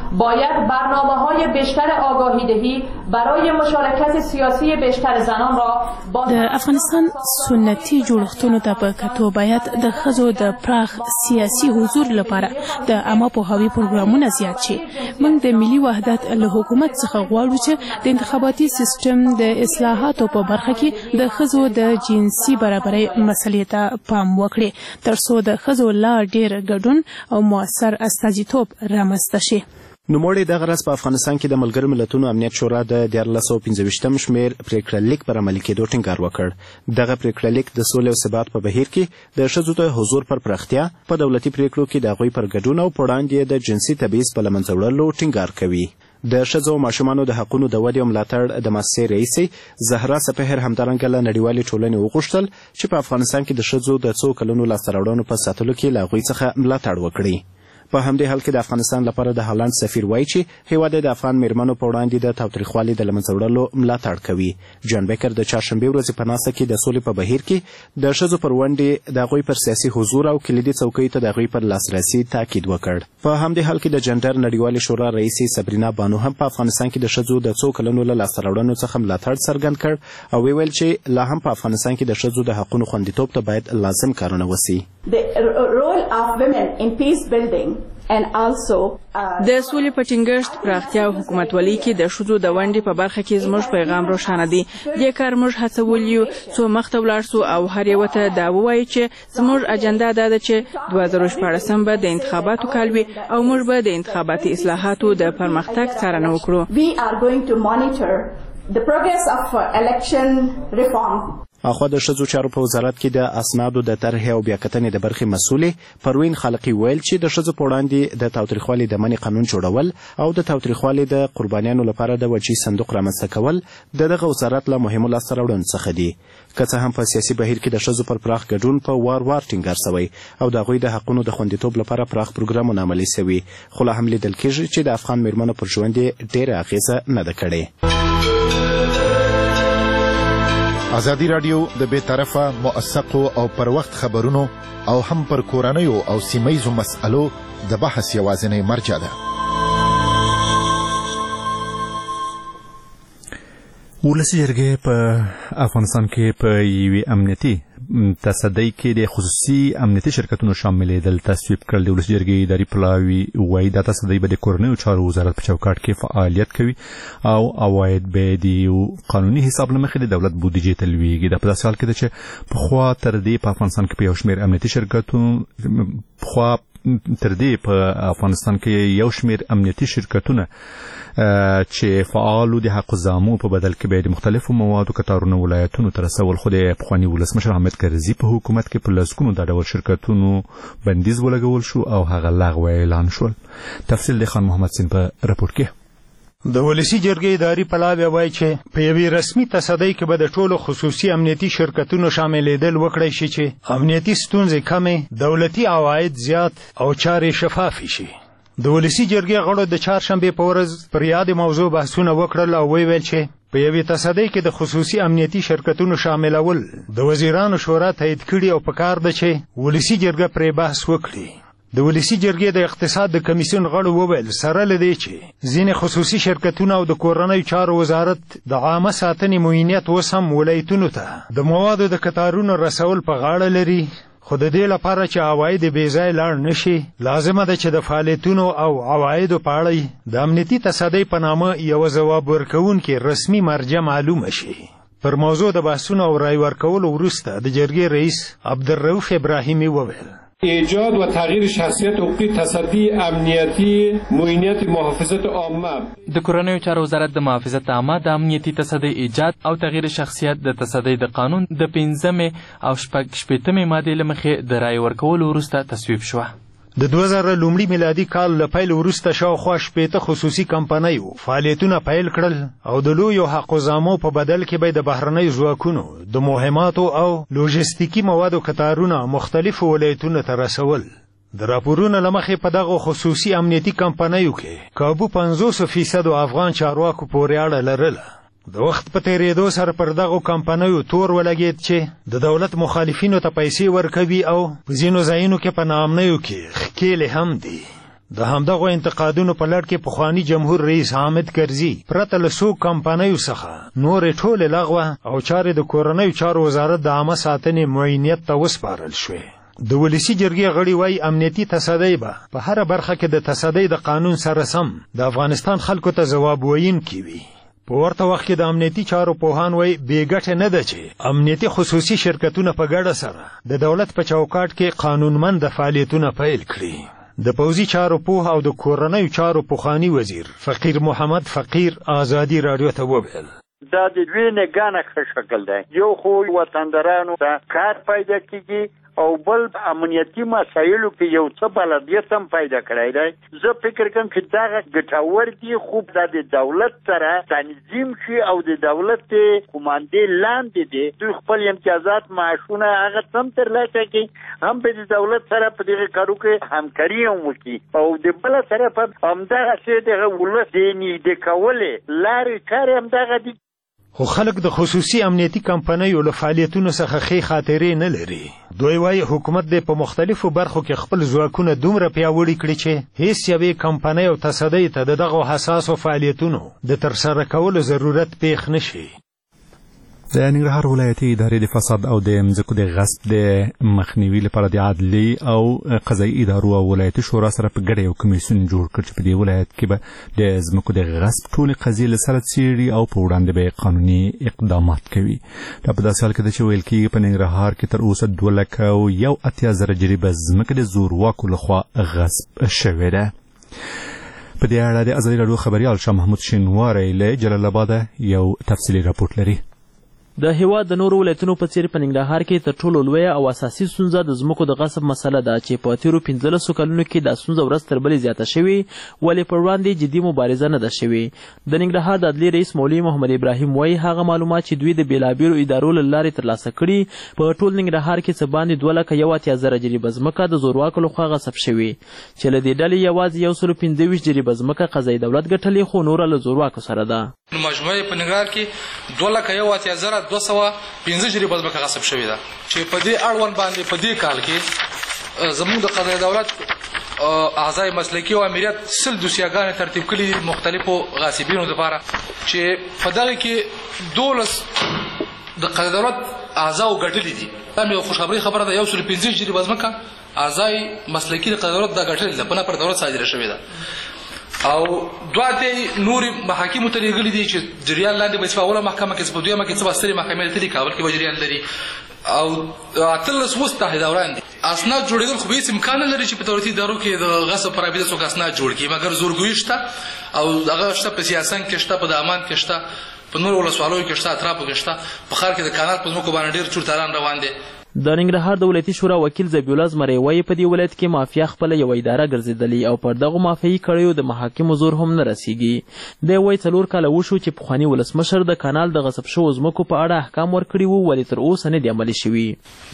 S14: باید برنامه‌های بیشتر آگاهی دهی برای مشارکت سیاسی بیشتر زنان را با
S15: د افغانستان سنتي جوړښتونو ته په کتو باید د ښځو د پراخ سیاسي حضور لپاره د عامه پوهاوي پروګرامونه زیات شي. موږ د ملي وحدت له حکومت څخه غواړو چې د انتخاباتي سیستم د اصلاحاتو په برخه کې د ښځو د جنسي برابرۍ مسلې ته پام وکړي ترڅو د ښځو لا ډیر ګډون او موثر استازیتوب رامنځته شي.
S3: نوموړي دغه ورځ په افغانستان کې د ملګرو ملتونو امنیت شورا د دیارلس سوه پنځه ویشتم شمېر پرېکړه لیک پر عملي کېدو ټینګار وکړ. دغه پرېکړه لیک د سولې او ثبات په بهیر کې د ښځو د حضور پر پراختیا، په دولتي پرېکړو کې د هغوی پر ګډون او په وړاندې د جنسي تبعیض په له منځه وړلو ټینګار کوي. د ښځو او ماشومانو د حقونو د ودې او ملاتړ د مؤسسې رئیسې زهرا سپهر همدارنګه له نړیوالې ټولنې وغوښتل چې په افغانستان کې د ښځو د څو کلونو لاسته راوړنو په ساتلو کې له هغوی څخه ملاتړ وکړي. په همدې حال کې د افغانستان لپاره د هالند سفیر وایي چې هیواد د افغان میرمنو په وړاندې د تاوتریخوالي د له منځه وړلو ملاتړ کوي. جان بیکر د چهارشنبې ورځې په ناسته کې د سولې په بهیر کې د ښځو پر ونډې د هغوی پر سیاسي حضور او کلیدي څوکیو ته د هغوی پر لاسرسي تاکید وکړ. په همدې حال کې د جنډر نړیوالې شورا رئیسې صبرینا بانو هم په افغانستان کې د ښځو د څو کلونو له لاسته راوړنو څخه ملاتړ څرګند کړ او ویل چې لا هم په افغانستان کې د ښځو د حقونو خوندیتوب ته باید لازم کارونه وسي.
S16: د سولې په ټینګښت، پراختیا او حکومتولۍ کې د ښځو د ونډې په برخه کې زموږ پیغام روښانه دی. دې کار موږ هڅولی یو څو مخته ولاړ سو او هر یوه ته دا ووایي چې زموږ اجنډا دا ده چې دوه زره شپاړسم به د انتخاباتو کال وي او موږ به د انتخاباتي اصلاحاتو د پرمختګ څارنه وکړو.
S3: اخوا د ښځو چارو په وزارت کې د اسنادو د طرحې او بیاکتنې د برخې مسؤلې پروین خالقي ویل چې د ښځو په وړاندې د تاوتریخوالي د منع قانون جوړول او د تاوتریخوالي د قربانیانو لپاره د وجهي صندوق رامنځته کول د دغه وزارت له مهمو لاسته راوړنو څخه دي. که څه هم په سیاسي بهیر کې د ښځو پر پراخ ګډون په وار وار ټینګار شوی او د هغوی د حقونو د خوندیتوب لپاره پراخ پروګرامونه عملي شوي، خو لا هم لیدل کېږي چې د افغان میرمنو پر ژوند یې ډېره اغیزه نه ده کړې.
S17: ازادي راډیو د بې طرفه، موثقو او پر وخت خبرونو او هم پر کورنیو او سیمهیزو مسألو د بحث یوازینۍ مرجع ده.
S2: ولسي جرګې په افغانستان کې په یوې امنیتي تصدۍ کې د خصوصي امنیتي شرکتونو شاملېدل تصویب کړل. د ولسي جرګې اداري پلاوي وایي دا تصدۍ به د کورنیو چارو وزارت په چوکاټ کې فعالیت کوي او عواید به د یو قانوني حساب له مخې د دولت بودیجې ته لویږي. دا په داسې حال کې ده چې پخوا تر دې په افغانستان کې په یو شمېر امنیتي شرکتونو پخوا تر دې په افغانستان کې یو شمېر امنیتي شرکتونه چې فعالو د حق زامو په بدل کې به د مختلفو موادو کتارونو ولایتونو ته رسول، خو د پخواني ولسمشر حامد کرزي په حکومت کې په لسګونو دا ډول شرکتونو بندیز ولګول شو او هغه لغوه اعلان شول. تفصیل د خان محمد سین په راپور کې.
S18: د ولسي جرګې اداري پلاوی وایي چې په یوې رسمي تصدۍ کې به د ټولو خصوصي امنیتي شرکتونو شاملېدل وکړی شي چې امنیتي ستونزې کمې، دولتي عواید زیات او چارې شفافې شي. د ولسي جرګې غړو د چهارشنبې په ورځ پر یادې موضوع بحثونه وکړل او ویل چې په یوې تصدۍ کې د خصوصي امنیتي شرکتونو شاملول د وزیرانو شورا تایید کړي او پکار ده چې ولسي جرګه پرې بحث وکړي. د ولسي جرګې د اقتصاد د کمیسیون غړو وویل سره له دې چې ځینې خصوصي شرکتونه او د کورنیو چارو وزارت د عامه ساتنې معینیت اوس هم ولایتونو ته د موادو د کتارونو رسول په غاړه لري، خو د دې لپاره چې عواید بې ځای لاړ نشي لازمه ده چې د فعالیتونو او عوایدو په اړه د امنیتي تصدۍ په نامه یوه ځواب ورکوونکې رسمي مرجع معلومه شي. پر موضوع د بحثونو او رای ورکولو وروسته د جرګې رئیس عبدالرؤف ابراهیمي وویل
S19: ایجاد و تغییر شخصیت حقوقی تصدی امنیتی معینیت محافظت عامه.
S20: د کورنیو چارو وزارت د محافظت عامه د امنیتي تصدی ایجاد او تغییر شخصیت د تصدی د قانون د پنځمې او شپږ شپېتمې مادې له مخې د رای ورکولو وروسته تصویب شوه.
S18: د دوه زره لومړي میلادي کال له پیل وروسته شاوخوا شپېته خصوصي کمپنیو فعالیتونه پیل کړل او د لویو حقوزامو په بدل کې به د بهرنیو ځواکونو د مهماتو او لوژستیکي موادو کتارونه مختلفو ولایتونو ته رسول. د راپورونو له مخې په دغو خصوصي امنیتي کمپنیو کې کابو پنځوس فیصد افغان چارواکو پورې اړه لرله. د وخت په تیریدو سره پر دغو کمپنیو تور ولګېد چې د دولت مخالفینو ته پیسې ورکوي او په ځینو ځایونو کې په ناامنیو کې ښکېلې هم دي. د همدغو انتقادونو په لړ کې پخوانی جمهور رئیس حامد کرزي پرته له څو کمپنیو څخه نورې ټولې لغوه او چارې د کورنیو چارو وزارت د عامه ساتنې معینیت ته وسپارل شوې. د ولسي جرګې غړي وایي امنیتي تصدۍ به په هره برخه کې د تصدۍ د قانون سره سم د افغانستان خلکو ته ځواب ویونکي وي. په ورته وخت کې د امنیتي چارو پوهان وایي بې ګټې نه ده چې امنیتي خصوصي شرکتونه په ګډه سره د دولت په چوکاټ کې قانونمند فعالیتونه پیل کړي. د پوځي چارو پوه او د کورنیو چارو پوخانی وزیر فقیر محمد فقیر آزادی رادیو ته وویل
S21: دا د دوی نگانه ښه شکل دی. یو خو وطندارانو ته کار پیدا کیږي او بل امنیتي مسایلو کې یو څه بلدیت هم پیدا کړی دی. زه فکر کوم چې دغه ګټور دي خو دا د دولت سره تنظیم شي او د دولت قوماندې لاندې دي دوی خپل امتیازات معاشونه هغه سم ترلاسه کړي هم په دولت سره په دغه کارو کې همکاري هم وکړي او د بل سره په همدغسې دغه ولس د نږدې کولې لارې چارې همدغه دي.
S18: خو خلک د خصوصي امنیتي کمپنیو له فعالیتونو څخه ښې خاطرې نه لري. دوی وایي حکومت د په مختلفو برخو کې خپل ځواکونه دومره پیاوړي کړي چې هیڅ یوې کمپنۍ او تصدۍ ته د دغو حساسو فعالیتونو د ترسره کولو ضرورت پیښ نه شي.
S2: د ننګرهار ولایتي ادارې د فساد او د مځکو د غصب د مخنیوي لپاره د عدلي او قضایي ادارو او ولایتي شورا سره په ګډه یو کمیسیون جوړ کړ چې په دې ولایت کې به د ځمکو د غصب ټولې قضیې له سره څېړي او په وړاندې به قانوني اقدامات کوي. دا په داسې حال کې ده چې ویل کېږي په ننګرهار کې تر اوسه دوه لکه او یو اتیا زره جریبه ځمکه د زورواکو لخوا غصب شوې ده. په دې اړه د ازادي راډیو خبریال شاه محمود شینواری له جلال آباد یو تفصیلي راپورټ لري.
S22: د هیواد د نورو ولایتونو په څیر په ننګرهار کې تر ټولو لویه او اساسي ستونزه د ځمکو د غصب مسله ده چې په تیرو پنځلسو کلونو کې دا ستونزه ورځ تر بلې زیاته شوې ولې پر وړاندې جدي مبارزه نه ده شوې. د ننګرهار د عدلي رئیس مولوي محمد ابراهیم وایي هغه معلومات چې دوی د بېلابېلو ادارو له لارې ترلاسه کړي په ټول ننګرهار کې څه باندې دوه لکه یو اتیا زره جریبه ځمکه د زورواکو لخوا غصب شوې چې له دې ډلې یوازې یو سلو پنځه ویشت جریبه ځمکه قضایي دولت ګټلې خو نوره له زورواکو سره ده.
S23: مجموعه په ننګرهار کې دوه لکه یو اتیا زره دوه سوه پنځه جریبه ځمکه غصب شوې ده چې په دې اړوند باندې په دې کال کې زموږ د قضایي دولت اعضای مسلکي او امریت سل دوسیاګانې ترتیب کړي دي مختلفو غاصبینو لپاره چې په دغه کې دولس د قضایي دولت اعضاو ګټلي دي. دا مې خوشخبري خبره ده یو سل پنځه جریبه ځمکه اعضای مسلکي د قضایي دولت دا ګټلې ده په نه پر دولت صادره شوې ده او دوه ته نور محاکمو ته لېږلي دي چې جریان لاندې به په اوله محکمه کې په دویمه کې څه سترې محکمې ته کابل کې به جریان لري او اتلس مستحد دوران دي. اسناد جوړېدل خو هېڅ امکان نه لري چې په دولتي ادارو کې د غصب پر عبیده څوک اسناد جوړ کړي مګر زورګویي شته او هغه شته په سیاسن کې شته په دامان کې شته په نورو ولسوالیو کې شته اطرافو کې شته په ښار کې د کانال په ځمکو باندې ډېر چورتالان روان دي.
S22: د ننګرهار د ولایتي شورا وکیل ذبیح الله زمری وایي په دې ولایت کې مافیا خپله یوه اداره ګرځېدلې او پر دغو مافیایي کړیو د محاکمو زور هم نه رسیږي. دی وایي څلور کاله وشو چې پخواني ولسمشر د کانال د غصب شوو ځمکو په اړه احکام ورکړي وو ولې تر اوسه نه دي عملي شوي.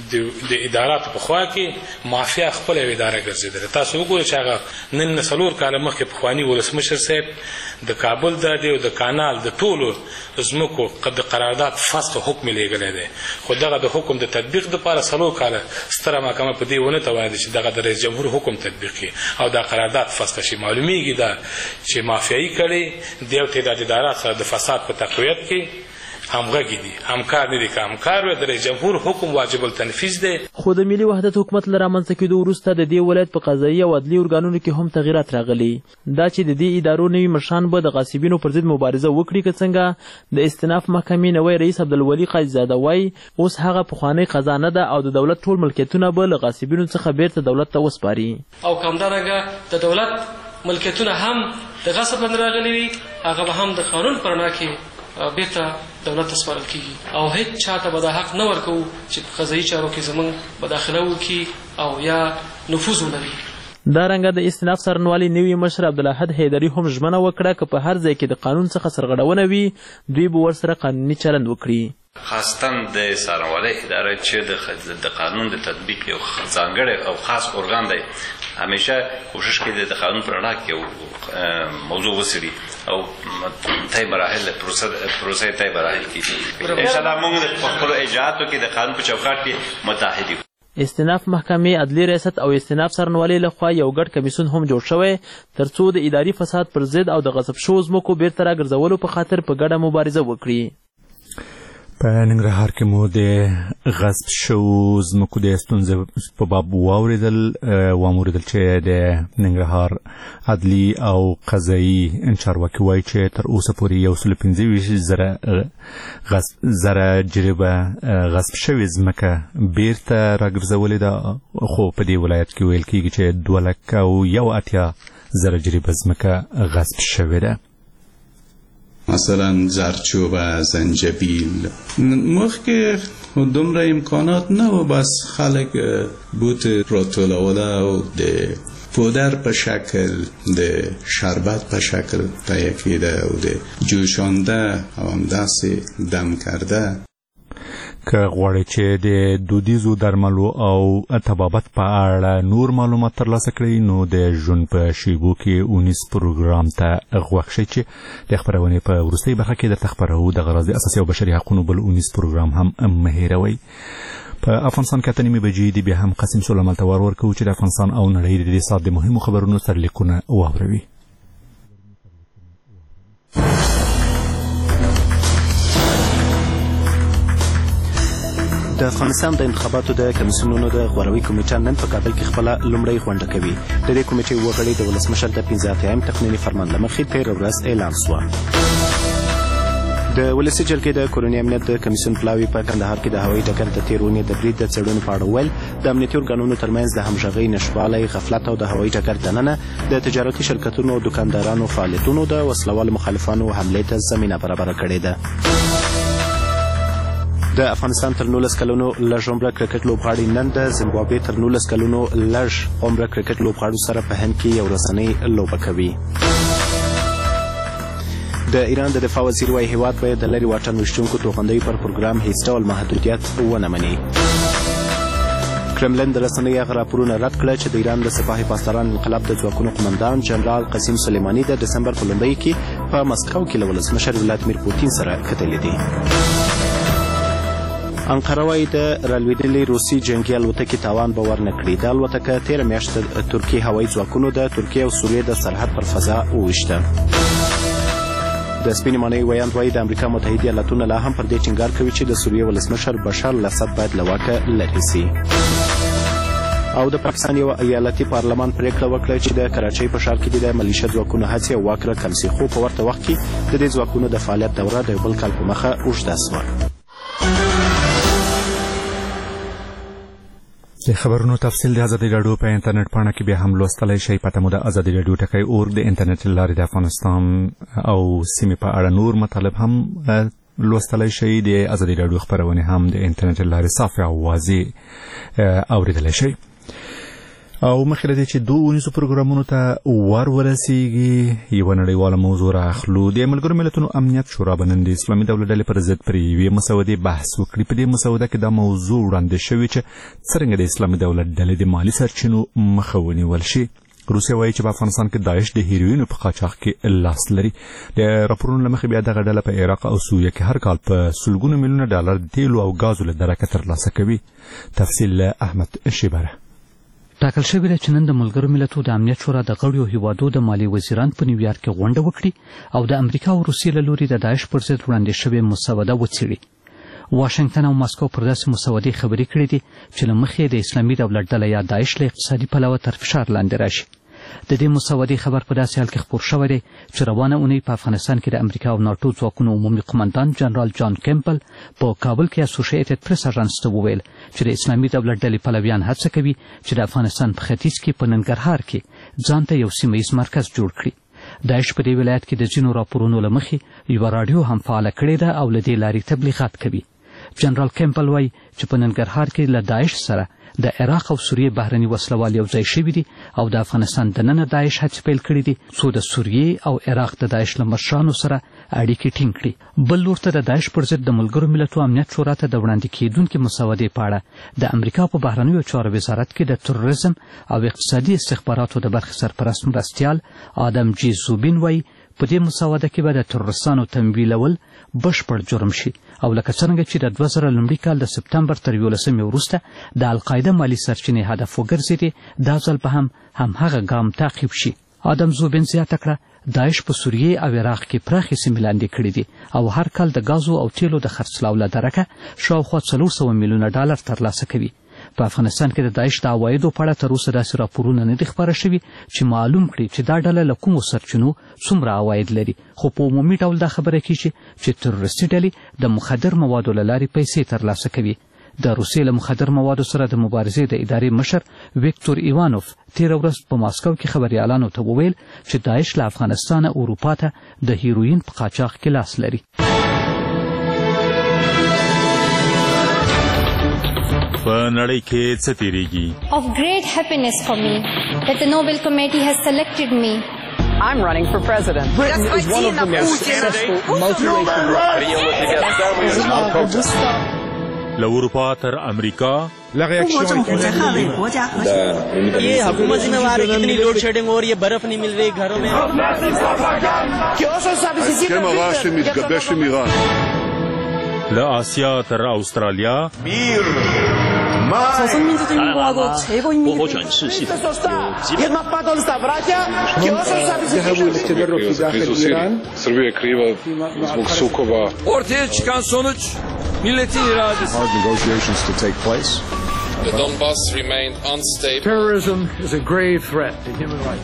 S5: د اداراتو په خوا کې مافیا خپله یوه اداره ګرځېدله. تاسو وګورئ چې هغه نن څلور کاله مخکې پخواني ولسمشر صاحب د کابل د دی او د کانال د ټولو ځمکو د قرارداد فسخ حکم لېږلی دی خو دغه د حکم د تطبیق دپاره څلور کاله ستره محکمه په دې ونه توانېده چې دغه د رئیس جمهور حکم تطبیق کړي او دا قرارداد فسخ شي. معلومیږي دا چې مافیایي کړي د یو تعداد ادارات سره د فساد په تقویت کې همغږي دي همکار نه دي که همکار وي د رئیس جمهور حکم واجب التنفیذ دی.
S22: خو د ملي وحدت حکومت له رامنځته کېدو وروسته د دې ولایت په قضایي او عدلي ارګانونو کې هم تغیرات راغلي. دا چې د دې ادارو نوي مشران به د غاصبینو پر ضد مبارزه وکړي که څنګه د استناف محکمې نوی رئیس عبدالولي قاضیزاده وایي اوس هغه پخوانۍ قضا نه ده او د دولت ټول ملکیتونه به له غاصبینو څخه بیرته دولت ته وسپاري
S24: او همدارنګه د دولت ملکیتونه هم د غصب لاندې راغلي وي هغه به هم د قانون په رڼا کې بیرته دولت ته سپارل کېږي او هېڅ چاته به دا حق نه ورکوو چې په قضایي چارو کې زموږ مداخله وکړي او یا نفوذ ولري.
S22: دا رنګه د استناف څارنوالي نوي مشر عبدالاحد حیدري هم ژمنه وکړه که په هر ځای کې د قانون څخه سرغړونه وي دوی به ورسره قانوني چلند وکړي.
S25: خاصتاً د څارنوالۍ اداره چې د قانون د تطبیق یو ځانګړی او خاص ارګان دی همیشه کوشش کوي د قانون په رڼا کې یو موضوع وڅېړي او طی مراحل پروسه طی مراحل کې انشاءالله موږ په خپلو اجرااتو کې د قانون په چوکاټ کې متحد یو.
S22: استیناف محکمې عدلي ریاست او استیناف څارنوالۍ لخوا یو ګډ کمیسیون هم جوړ شوی ترڅو د اداري فساد پر ضد او د غصب شوو ځمکو بیرته راګرځولو په خاطر په ګډه مبارزه وکړي.
S2: په ننګرهار کې مو د غصب شوو ځمکو د ستونزې په باب واورېدل واورېدل چې د ننګرهار عدلي او قضایي چارواکي وایي چې تر اوسه پورې یو سل پنځه ویشت زره زره جریبه غصب شوې ځمکه بیرته راګرځولې ده، خو په دې ولایت کې ویل کېږي چې دوه لکه او یو اتیا زره جریبه ځمکه غصب شوې ده.
S1: مثلا زردچوب، زنجبیل، مخکې دومره امکانات نه و، بس خلک بوت را ټولوله او د پودر په شکل د شربت په شکل تهیه کېده او د جوشانده او همداسې دم کرده.
S2: که غواړئ چې د دودیزو درملو او طبابت په اړه نور معلومات ترلاسه کړئ نو د ژوند په شیبو کې اونیس پروګرام ته غوږ شئ چې د خپرونې په وروستۍ برخه کې درته خپروو. دغه راز د اساسي او بشري حقونو بل اونیس پروګرام هم مه هېروئ. په افغانستان کې اته نیمې بجې دي. بیا هم قاسم سلیمان ته ور ورکوو چې د افغانستان او نړۍ د دې ساعت د مهمو خبرونو سرلیکونه واوروي.
S3: د افغانستان د انتخاباتو د کمیسیونونو د غوروي کمیټه نن په کابل کې خپله لومړۍ غونډه کوي. د دې کمیټې اووه غړي د ولسمشر د پنځه اتیایم تقنیني فرمان له مخې تېره ورځ اعلان شوه. د ولسي جرګې د کورني امنیت د کمیسیون پلاوي په کندهار کې د هوایي ډګر د تېر اونۍ د برید د څېړنو په اړه وویل د امنیتي ارګانونو ترمنځ د همغږۍ نشتوالی، غفلت او د هوایي ډګر دننه د تجارتي شرکتونو او دوکاندارانو فعالیتونو د وسلوالو مخالفانو حملې ته زمینه برابره کړې ده. د افغانستان تر نولس کلونو لږ عمره کرکټ لوبغاړي نن د زیمبابوې تر نولس کلونو لږ عمره کرکټ لوبغاړو سره په هند کې یو ورځنۍ لوبه کوي. د ایران د دفاع وزیر وايي هیواد باید د لرې واټن ویشتونکو توغندیو پر پروګرام هیڅ ډول محدودیت ونه مني. کرملن د رسنیو هغه راپورونه رد کړه چې د ایران د سپاه پاسداران انقلاب د ځواکونو قمندان جنرال قاسم سلیماني د دسمبر په لومړۍ کې په مسکو کې له ولسمشر ولادیمیر پوتین سره کتلي دي. انقره وايي د رالوېدلې روسي جنګي الوتکې تاوان به ورنه کړي. د الوتکه تېره میاشت د ترکیې هوایي ځواکونو د ترکیې او سوریې د سرحد پر فضا وویشته. د سپینې ماڼۍ ویاند وايي د امریکا متحده ایالتونه لا هم پر دې ټینګار کوي چې د سوریې ولسمشر بشار الاسد باید له واکه لرې سي. او د پاکستان یو ایالتي پارلمان پریکړه وکړه چې د کراچۍ په ښار کې د ملیشه ځواکونو هڅې او واک رقم سي، خو په ورته وخت کې د دې ځواکونو د فعالیت دوره د یو بل کال په مخه اوږده سوه.
S2: د خبرونو تفصیل د ازادي راډیو په انټرنیټ پاڼه کې بیا هم لوستلی شئ. پته مو د ازادي راډیو ټکی اورګ د انټرنیټ له لارې د افغانستان او سیمې په اړه نور مطالب هم لوستلی شئ. د ازادي راډیو خپرونې هم د انټرنیټ له لارې صافې او واضح اورېدلی شئ. او مخکې له دې چې دوه اونیزو پروګرامونو ته ور ورسیږي یوه نړیواله موضوع راخلو. د ملګرو ملتونو امنیت شورا به نن د اسلامي دولت ډلې پر ضد پر یوې مسودې بحث وکړي. په دې مسوده کې دا موضوع وړاندې شوې چې څرنګه د اسلامي دولت ډلې د مالي سرچینو مخه ونیول شي. روسیه وایي چې په افغانستان کې داعش د هیروینو په قاچاق کې لاس لري. د راپورونو له مخې بیا دغه ډله په عراق او سوریه کې هر کال په سلګونو میلیونه ډالر د تیلو او ګازو له درکه ترلاسه کوي. تفصیل له احمد شیبره.
S4: ټاکل شوې ده چې نن د ملګرو ملتونو د امنیت شورا د غړیو هیوادو د مالی وزیران په نیویارک کې غونډه وکړي او د امریکا او روسیې له لوري د داعش پر ضد وړاندې شوې مسوده وڅېړي. واشنګټن او مسکو پر داسې مسودې خبرې کړې دي چې له مخې د اسلامي دولت ډله یا داعش له اقتصادي پلوه تر فشار لاندې راشي. د دې مسودې خبر په داسې حال کې خپور شوی دی چې روانه اونۍ په افغانستان کې د امریکا او ناټو ځواکونو عمومي قمندان جنرال جان کیمپل په کابل کې اسوسییټډ پریس اژانس ته وویل چې د اسلامي دولت ډلې پلویان هڅه کوي چې د افغانستان په ختیځ کې په ننګرهار کې ځان ته یو سیمه ییز مرکز جوړ کړي. داعش په دې ولایت کې د ځینو راپورونو له مخې یوه راډیو هم فعاله کړې ده او له دې لارې تبلیغات کوي. جنرال کیمپل وایي چې په ننګرهار کې له داعش سره د عراق او سوریې بهرني وسلوال یو ځای شوي دي او د افغانستان دننه داعش هڅې پیل کړي دي څو د سوریې او عراق د داعش له مشرانو سره اړیکې ټینګ کړي. بل لور ته د داعش پر ضد د ملګرو ملتونو امنیت شورا ته د وړاندې کېدونکې مسودې په اړه د امریکا په بهرنیو چارو وزارت کې د تروریزم او اقتصادي استخباراتو د برخې سرپرست مرستیال آدم جی زوبین وایي په دې مسوده کې به د تروریستانو تمویلول بشپړ جرم شي او لکه څنګه چې د دوه زره لومړي کال د سپتمبر تر یولسمې وروسته د القاعده مالي سرچینې هدف وګرځېدې دا ځل به هم همهغه ګام تعقیب شي. آدم زوبین زیاته کړه داعش په سوریې او عراق کې پراخې سیمې لاندې کړي دي او هر کال د غازو او تیلو د خرڅلاو له درکه شاوخوا څلور سوه میلیونه ډالر ترلاسه کوي. په افغانستان کې د داعش د عوایدو په اړه تر اوسه داسې راپورونه نه دي خپاره شوي چې معلوم کړي چې دا ډله له کومو سرچینو څومره عواید لري، خو په عمومي ډول دا خبره کیږي چې تروریستي ډلې د مخدر موادو له لارې پیسې ترلاسه کوي. د روسیې له مخدر موادو سره د مبارزې د ادارې مشر ویکتور ایوانوف تېره ورځ په ماسکو کې خبریالانو ته وویل چې داعش له افغانستانه اروپا ته د هیروین په قاچاق کې لاس لري.
S13: په نړۍ کې څه تیریږي؟
S7: Of great happiness for me that the Nobel Committee has selected me.
S8: I'm running for president.
S9: Britain is one of the most successful multiracial
S13: له اروپا تر امریکا
S9: ये हुकूमत जिम्मेवार है, कितनी load shedding हो रही है, बर्फ नहीं मिल रही घरों में.
S10: ההסכם הרע שמתגבש עם איראן.
S13: לאסיה תר אוסטרליה.
S9: 少数民族人民共和国최고 인민
S12: 国展示系统
S19: Srbija je kriva zbog sukoba.
S9: Ortaya çıkan sonuç milletin iradesi.
S10: Hard negotiations to take place.
S11: The Donbass remained unstable.
S9: Terrorism is a grave threat to human rights.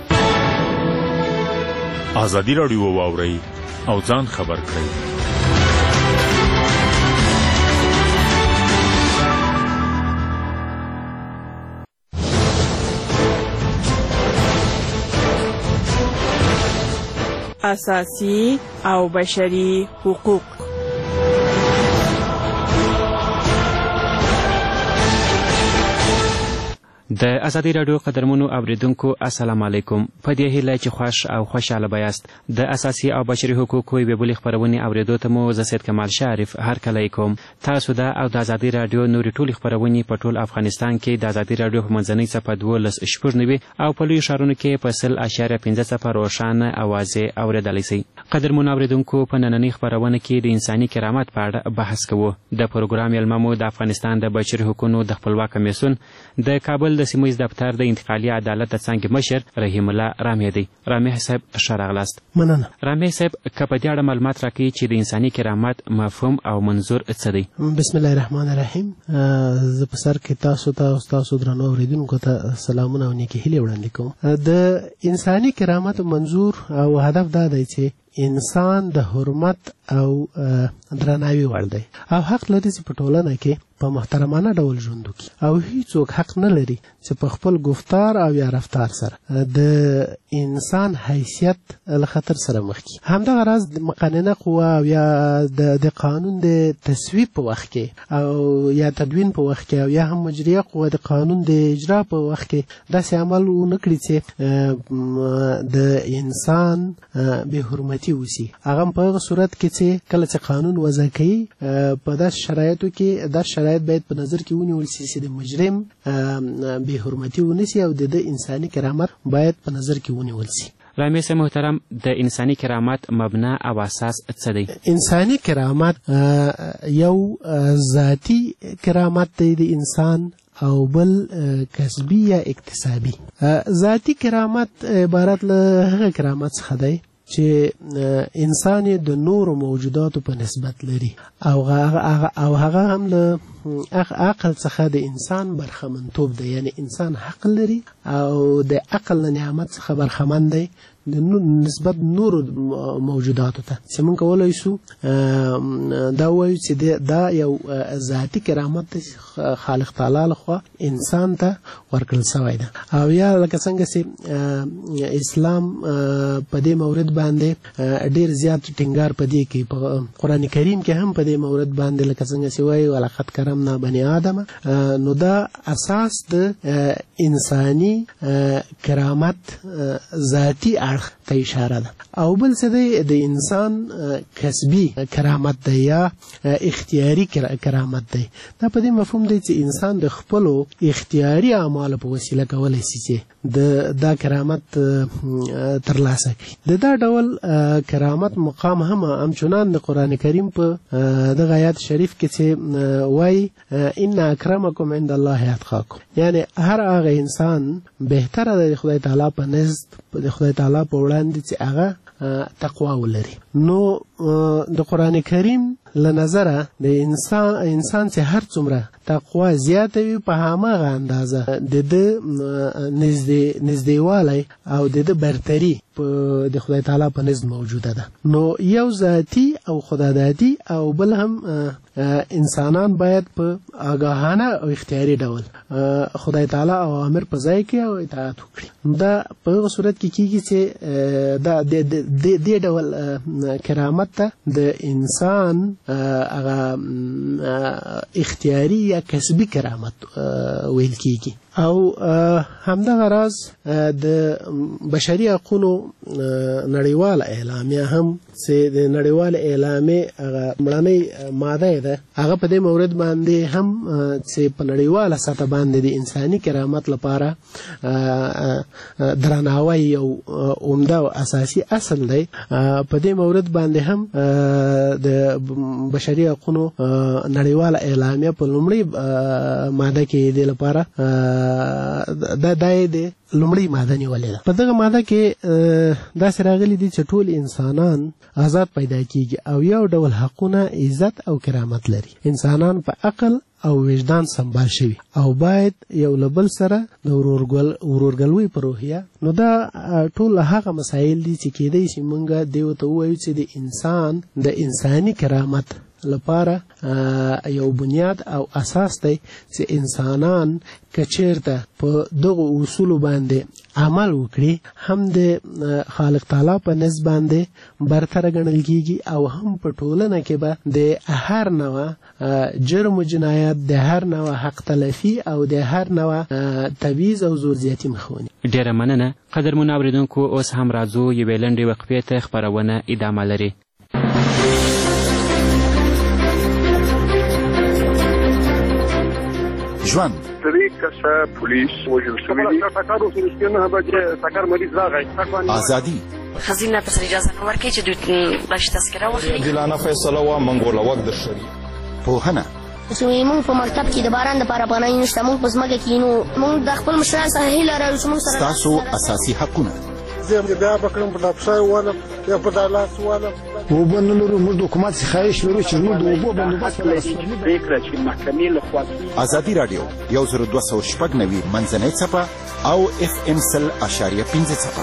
S13: ازادي راډیو واورئ او ځان خبر کړئ.
S16: اساسي او بشري حقوق.
S26: د ازادي راډیو قدرمنو اوریدونکو السلام علیکم. په دې هیله چې خوش او خوشاله بیاست د اساسي او بشري حقوقو یوې بلې خپرونې اوریدو ته مو زه سید کمال شریف هرکلی کوم. تاسو د او د ازادي راډیو نورې ټولې خپرونې په ټول افغانستان کې د ازادي راډیو په منځنۍ څپه دولس شپږ نوي او په لویو ښارونو کې په سل اشاریه پنځه څپه روښانه اوازې اورېدلی سئ. قدرمنو اوریدونکو په نننۍ خپرونه کې د انساني کرامت په اړه بحث کوو. د پروګرام یلمه مو د افغانستان د بشري حقوقو د خپلواک کمیسیون د کابل د سیمه ییز دفتر د انتقالي عدالت د څانګې مشر رحیم الله رامي دی. رامي صاحب ښه راغلاست.
S27: مننه.
S26: رامي صاحب که په دې اړه معلومات راکړئ چې د انساني کرامت مفهوم او منظور څه دی؟
S27: بسم الله الرحمن الرحیم. زه په سر کې تاسو ته او ستاسو درنو اورېدونکو ته سلامونه او نیکې هیلې وړاندې کوم. د انساني کرامت منظور او هدف دا دی چې انسان د حرمت او درناوي وړ دی او حق لري چې په ټولنه کې په محترمانه ډول ژوند وکړي او هیڅوک حق نه لري چې په خپل گفتار او یا رفتار سره د انسان حیثیت له خطر سره مخ کړي. همدغه راز د مقننه قوه او یا د قانون د تصویب په وخت کې او یا تدوین په وخت کې او یا هم مجریه قوه د قانون د اجرا په وخت کې داسې عمل ونه کړي چې د انسان بې حرمتي وسي. هغه په هغه صورت کې چې کله چې قانون وضع کوي په داسې شرایطو کې دا شرایط باید په نظر کې ونیول شي چې د مجرم بې حرمتي ونسي او د انساني کرامت باید په نظر کې ونیول شي.
S26: رامي صاحب محترم د انساني کرامت مبنا او اساس څه دی؟
S27: انساني کرامت یو ذاتی کرامت دی د انسان او بل کسبي یا اکتسابي. ذاتی کرامت عبارت له هغه کرامت څخه دی چې انسان د نورو موجوداتو په نسبت لري او او هغه هم له عقل څخه د انسان برخمنتوب دی، یعنی انسان حق لري او د عقل نعمت څخه برخمن دی د نسبت نورو موجوداتو ته. چې موږ کولی شو دا وایو چې دا یو ذاتي کرامت دی خالق تعالی لخوا انسان ته ورکړل شوی ده. او یا لکه څنګه چې اسلام په دې مورد باندې ډیر زیات ټینګار په دې کې په قرآن کریم کې هم په دې مورد باندې لکه څنګه چې وایي ولقد کرمنا کرمنا بني آدم نو دا اساس د انساني کرامت ذاتی اړخ ته اشاره ده او بل څه دی د انسان کسبي کرامت دی یا اختیاري کرامت دی. دا په دې مفهوم دی چې انسان د خپلو اختیاري اعمالو په وسیله کولی شي چې د دا کرامت ترلاسه کړي. د دا ډول کرامت مقام هم همچنان د قرآن کریم په دغه آیات شریف کې چې وایي ان اکرمکم عند الله اتقاکم، یعنی هر هغه انسان بهتره ده د خدای تعالی په نزد د خدای تعالی په وړاندې چې هغه تقوا ولري. نو د قرآن کریم له نظره د انسان انسان چې هر څومره تقوا زیاته وي په هماغه اندازه د ده نږدېوالی او د ده برتري د خدای تعالی په نزد موجوده ده. نو یو ذاتي او خدادادي او بل هم انسانان باید په آگاهانه او اختیاري ډول خدای تعالی اوامر په ځای کې او اطاعت وکړي. دا په هغه صورت کې کیږي چې دا د دې ډول کرامت ته د انسان هغه اختیاري یا کسبي کرامت ویل کیږي. او همدغه راز د بشري حقوقو نړیواله اعلامیه هم چې د نړیواله اعلامیې هغه مړنۍ ماده ده، هغه په دې مورد باندې هم چې په نړیواله سطح باندې د انساني کرامت لپاره درناوی یو عمده او اساسي اصل دی. په دې مورد باندې هم د بشري حقوقو نړیواله اعلامیه په لومړۍ ماده کې د لپاره دا دای دی لومړی ماده نیولې ده. په دغه ماده کې داسې راغلي دي چې ټول انسانان آزاد پیدا کیږي او یو ډول حقونه عزت او کرامت لري. انسانان په عقل او وجدان سمبال شوي او باید یو له بل سره د ورورګلوۍ په روحیه. نو دا ټول هغه مسایل دي چې کیدای شي موږ دیو ته ووایو چې د انسان د انساني کرامت لپاره یو بنیاد او اساس دی چې انسانان کچیرته په دغه اصولو باندې عمل وکړي هم د خالق تعالی په نسبت باندې برتر ګڼل کیږي او هم په ټولنه کې به د هر نوع جرم و جنایت، د هر نوع حق تلفي او د هر نوع تبعیض او زور زیاتي مخونی.
S26: ډیره مننه. قدرمنو اوریدونکو، اوس هم راځو یوې لنډې وقفې ته، خپرونه ادامه لري.
S10: ژوند
S6: درې کسه پولیس وژل شوي دي. ټکر وشو چې نه بجې ټکر مریض راغی.
S10: ازادي
S14: خزینه ته اجازه نه ورکړي چې دوی بلش تذکره واخلي.
S15: عادلانه فیصله وه منګوله وک د شري
S10: پوهنه
S17: موږ په مکتب کې د باران دپاره پناه نشته، موږ په ځمکه کې نو موږ د خپل مشران څخه هیله لرو چې موږ سره
S10: ستاسو اساسي حقونه.
S6: زه بیا به کړم په ډاکټر والم یا په دالاس والم
S15: اوبه نه لرو. موږ د حکومت څخه خواهش لرو چې موږ د اوبو بندوبست
S6: پرېکړه چې محکمې لخوا.
S10: ازادي راډیو یو زر دوه سوه شپږ نوي منځنۍ څپه او اف ام سل اشاریه پنځه څپه.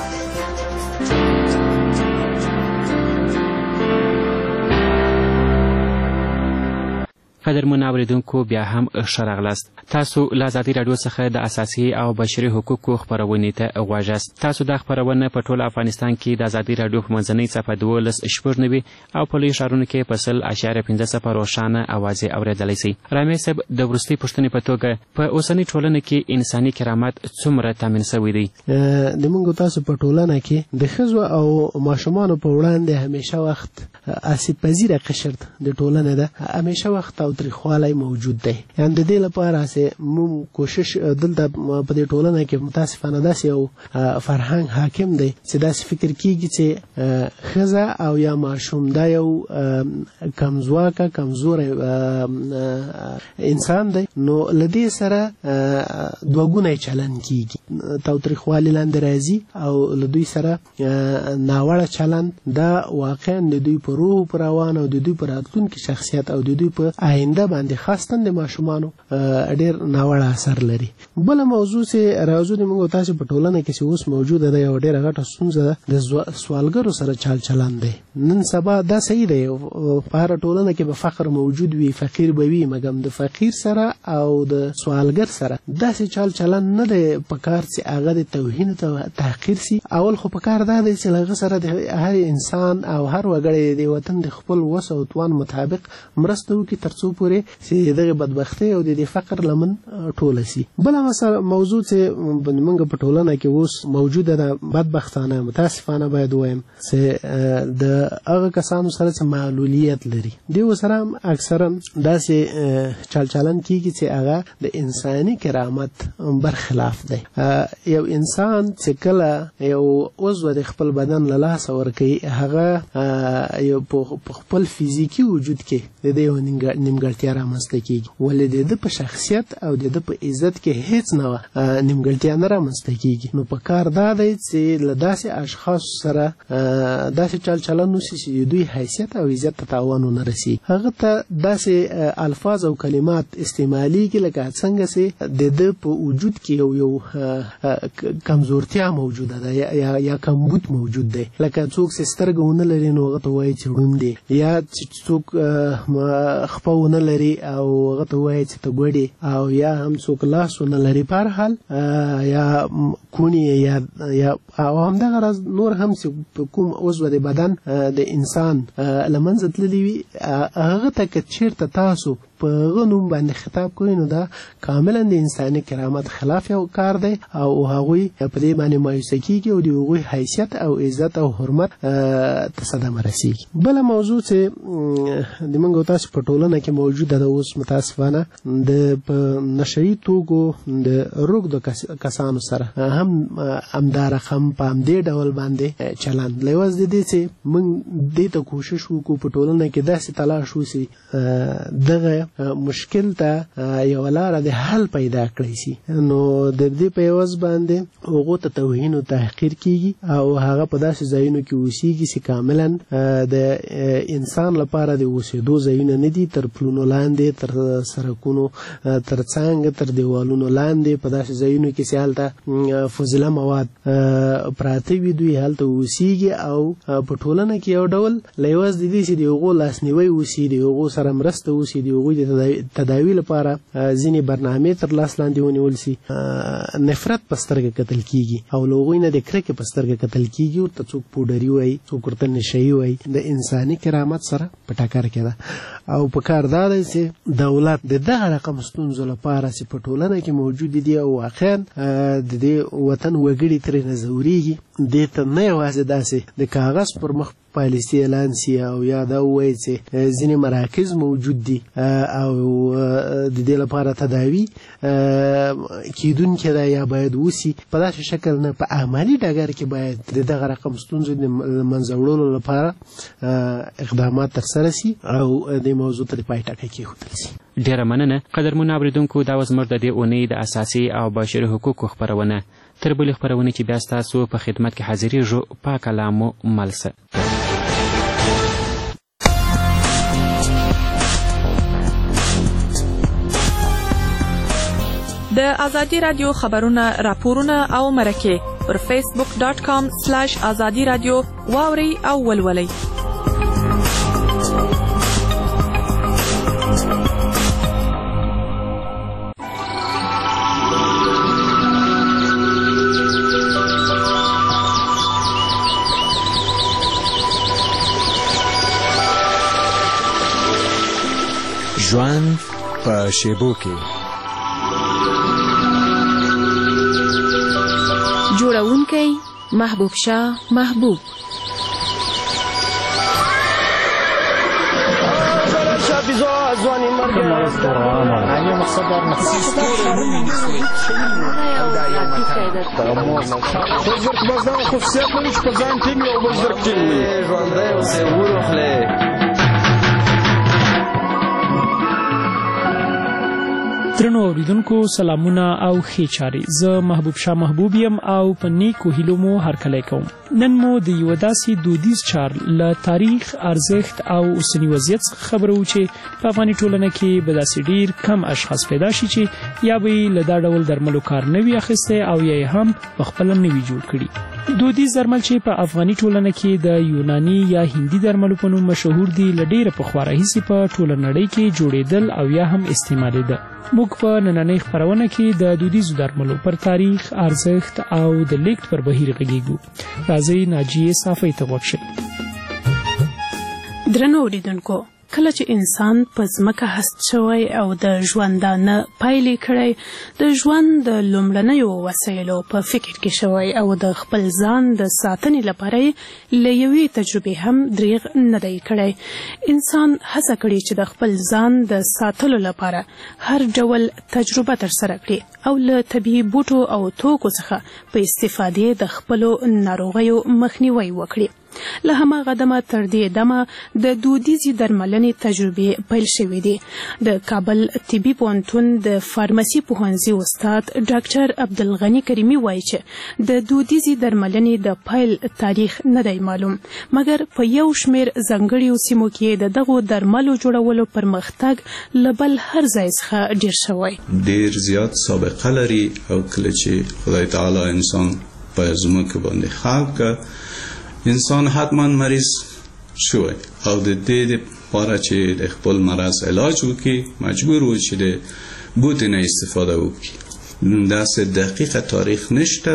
S26: قدرمن اوریدونکو، بیا هم ښه راغلاست. تاسو له ازادي راډیو څخه د اساسي او بشري حقوقو خپرونې ته غوږ یاست. تاسو دا خپرونه په ټول افغانستان کې د ازادي راډیو په منځنۍ څپه دولس شپږ نوي او په لویو ښارونو کې په سل اشاریه پنځه څپه روښانه اوازې اورېدلی سئ. رامي صاحب، د وروستۍ پوښتنې په توګه په اوسنۍ ټولنه کې انساني کرامت څومره تامین سوی دی؟
S27: د موږ تاسو په ټولنه کې د ښځو او ماشومانو په وړاندې همیشه وخت آسیب پذیره قشر د ټولنې ده، همیشه وخت او تاوتریخوالی موجود دی. یعنې د دې لپاره چې موږ کوشش دلته په دې ټولنه کې متاسفانه داسې یو فرهنګ حاکم دی چې داسې فکر کیږي چې ښځه او یا ماشوم دا یو کمزواکه کمزوری انسان دی. نو له دې سره دوه ګونی چلند کیږي، تاوتریخوالي لاندې راځي او له دوی سره ناوړه چلند دا واقعا د دوی په روح په روان او د دوی په راتلونکي شخصیت او د دوی په آینده باندې خاصتاً د ماشومانو ډېر ناوړه اثر لري. بله موضوع چې راځو د موږ تاسو په ټولنه کې چې اوس موجوده ده یو ډېره غټه ستونزه ده د سوالګرو سره چال چلند دی. نن سبا دا صحیح دی، په هره ټولنه کې به فقر موجود وي، فقیر به وي، مګم د فقیر سره او د سوالګر سره داسې چال چلند نه دی په کار چې هغه د توهین ته تحقیر سي. اول خو په کار دا دی چې هغه سره د هر انسان او هر وګړی د وطن د خپل وس او توان مطابق مرسته وکړي تر څو پورې چې دغه بدبختۍ او د فقر لمن ټوله سي. بله مسله موضوع چې موږ په ټولنه کې اوس موجوده ده بدبختانه متاسفانه باید ووایم چې د هغه کسانو سره چې معلولیت لري دوی سره اکثرا داسې چال چلن کیږي چې هغه د انساني کرامت برخلاف دی. یو انسان چې کله یو عضو د خپل بدن له لاسه ورکوي هغه یو په خپل فزیکي وجود کې د دې یو نیمګړتیا رامنځته کیږي ولې د ده په شخصیت او د ده په عزت کې هیڅ نه نیمګړتیا نه رامنځته کیږي. نو په کار دا دی چې له داسې اشخاصو سره داسې چل چلن وشي چې د دوی حیثیت او عزت ته تاوان ونه رسي. هغه ته داسې الفاظ او کلمات استعمالیږي لکه څنګه چې د ده په وجود کې یو یو کمزورتیا موجوده ده یا یا کمبود موجود دی. لکه څوک چې سترګه ونه لري نو هغه ته وایي چې ړوند دی، یا چې څوک خپه ونه لري او هغه ته وایي چې ته ګوډې، او یا هم څوک لاس ونه لري په هر حال یا کونی یا یا او همدغه راز نور هم چې کوم عضو د بدن د انسان له منځه تللی وي هغه ته که چېرته تاسو په هغه نوم باندې خطاب کوئ نو دا کاملا د انساني کرامت خلاف یو کار دی او هغوی په دې باندې مایوسه کیږي او د هغوی حیثیت او عزت او حرمت ته صدمه رسیږي. بله موضوع چې د موږ او تاسو په ټولنه کې موجوده ده اوس متاسفانه د په نشهیي توکو د روږدو کسانو سره هم همدا رقم په همدې ډول باندې چلند له یوازې د دې چې موږ دې ته کوشش وکړو په ټولنه کې داسې تلاش وسي دغه مشکل ته یو لاره د حل پیدا کړی شي. نو د دې په عوض باندې هغو ته توهین او تحقیر کیږي او هغه په داسې ځایونو کې اوسیږي چې کاملا د انسان لپاره د اوسېدو ځایونه نه دي، تر پلونو لاندې، تر سړکونو تر څنګ، تر دیوالونو لاندې په داسې ځایونو کې چې هلته فضله مواد پراته وي دوی هلته اوسیږي او په ټولنه کې یو ډول له یوازې د دې چې د هغو لاسنیوی وسي، د هغو سره مرسته وسي، د هغوی د تداوی لپاره ځینې برنامې تر لاس لاندې ونیول سي، نفرت په سترګه کتل کیږي او له هغوی نه د کرکې په سترګه کتل کیږي. ورته څوک پوډري وایي، څوک ورته نشهیي وایي. د انساني کرامت سره په ټکر کې ده او په کار دا دی چې دولت د دغه رقم ستونزو لپاره چې په ټولنه کې موجود دي او واقعا د دې وطن وګړي ترې نه ځورېږي دې ته نه یوازې داسې د کاغذ پر مخ پالیسي اعلان سي او یا دا ووایي چې ځینې مراکز موجود دي او د دې لپاره تداوي کیدونکې ده یا باید وسي، په داسې شکل نه په عملي ډګر کې باید د دغه رقم ستونزو د منځه وړلو لپاره اقدامات ترسره سي او د موضوع ته د پای ټکی کېښودل سي.
S26: ډېره مننه قدرمنو اورېدونکو. دا وه زموږ د دې اونۍ د اساسي او بشري حقوقو خپرونه. تر بلې خپرونې چې بیا ستاسو په خدمت کې حاضرېږو پاک الله مو مل شه.
S16: د ازادي رادیو خبرونه، راپورونه او مرکې پر فیسبوک ډاټ کام سلاش ازادي رادیو واورئ او ولولئ.
S5: ژوند په شیبو کې.
S18: جوړونکی محبوب شاه محبوب.
S15: ځواني مرګ علي مقصد بزرګ بزدان خصوصیت لري چې په ځان ټینګ او بزرګ ټینګ وي. ژوندی اوسې وروخلې.
S20: درنو اوریدونکو سلامونه او ښې چارې. زه محبوب شاه محبوب یم او په نیکو هیلو مو هرکلی کوم. نن مو د یوه داسې دودیز چار له تاریخ، ارزښت او اوسني وضعیت څخه خبرو چې په افغاني ټولنه کې به داسې ډېر کم اشخاص پیدا شي چې یا به یې له دا ډول درملو کار نه وي اخیستی او یا یې هم پخپله نه وي جوړ کړي. دودیز درمل چې په افغاني ټولنه کې د یوناني یا هندي درملو په نوم مشهور دي له ډېره پخوا راهیسې په ټوله نړۍ کې جوړېدل او یا هم استعمالېده. موږ په نننۍ خپرونه کې د دودیزو درملو پر تاریخ، ارزښت او د لیږد پر بهیر غږیږو. راځئ ناجیې صافۍ ته غوږ شئ.
S21: درنو اوریدونکو،
S1: کله چې انسان په ځمکه هست شوی او د ژوندانه پایلې کړی د ژوند د لومړنیو وسایلو په فکر کې شوی او د خپل ځان د ساتنې لپاره له یوې تجربې هم دریغ نه دی کړی. انسان هڅه کړې چې د خپل ځان د ساتلو لپاره هر ډول تجربه ترسره کړي او له طبیعي بوټو او توکو څخه په استفادې د خپلو ناروغیو مخنیوي وکړي. له هماغه دمه تر دې دمه د دودیزې درملنې تجربې پیل شوې دي. د کابل طبي پوهنتون د فارمسي پوهنځي استاد ډاکټر عبدالغني کریمي وایي چې د دودیزې درملنې د پیل تاریخ نه دی معلوم، مګر په یو شمېر ځانګړیو سیمو کې د دغو درملو جوړولو پرمختګ له بل هر ځای څخه ډېر شوی.
S3: ډېر زیات سابقه لري او کله چې خدای تعالی انسان په ځمکه باندې خلق کړ انسان حتما مریض شوی او د دې لپاره چې د خپل مرض علاج وکړي مجبور و چې د بوټ نه استفاده وکړي. داسې دقیق تاریخ نشته.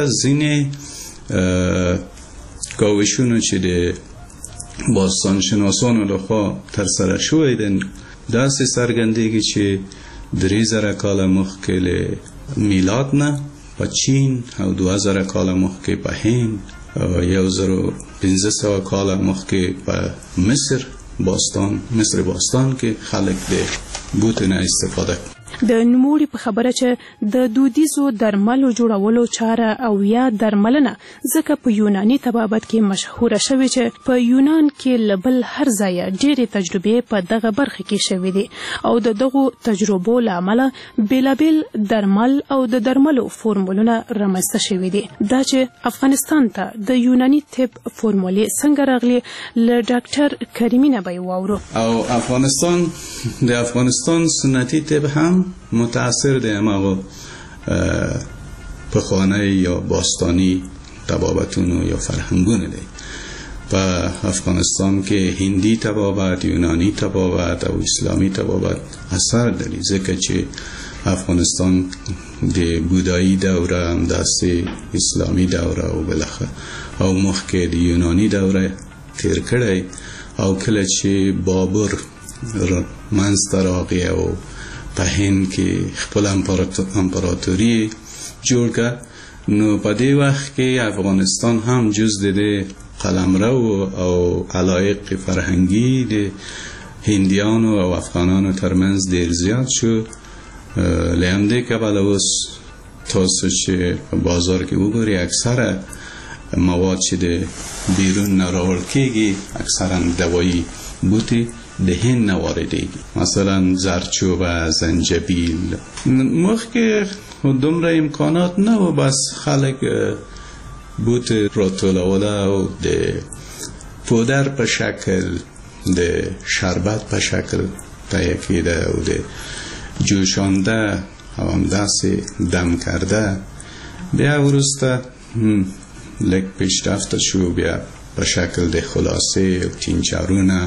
S3: ځینې کاوشونه چې د باستانشناسانو لخوا ترسره شوی دي داسې څرګندېږي چې درې زره کاله مخکې له میلاد نه په چین او دوه زره کاله مخکې په هند یو زرو پنځه سوه کاله مخکې په مصر باستان مصر باستان کې خلک د بوټ نه استفاده کوي.
S1: د نوموړي په خبره چې د دودیزو درملو جوړولو چاره او یا درملنه ځکه په یوناني طبابت کې مشهوره شوې چې په یونان کې له بل هر ځایه ډېرې تجربې په دغه برخه کې شوې دي او د دغو تجربو له امله بېلابېل درمل او د درملو فورمولونه رامنځته شوي دي. دا چې افغانستان ته د یوناني طب فورمولې څنګه راغلي له ډاکټر کریمي نه به یې واورو.
S3: او افغانستان د افغانستان سنتي طب هم متاثر د هماغو پخوانی یا باستانی طبابتونو یا فرهنگونه دی. په افغانستان کې هندی طبابت، یونانی طبابت او اسلامی طبابت اثر لري ځکه چې افغانستان د بودایی دوره همداسې اسلامی دوره او بلخه او مخکې د یونانی دوره تیر کړی او کله چې بابر منځته راغی او په هند کې خپل امپراتوري جوړ کړه نو په دې وخت کې افغانستان هم جز د قلمرو او علایق فرهنګي د هندیانو او افغانانو ترمنځ ډېر زیات شو. له همدې کبله اوس تاسو چې په بازار کې وګورئ اکثره مواد چې د بیرون نه راوړل کېږي اکثرا دوایي بوټي د هند نه واردېږي، مثلا زردچوبه، زنجبیل. مخکې دومره امکانات نه و، بس خلک بوټ راټولوله او د پودر په شکل د شربت په شکل تهیه کېده او د جوشانده او همداسې دم کرده. بیا وروسته لږ پیشرفته شو، بیا په شکل د خلاصې او تینچرونه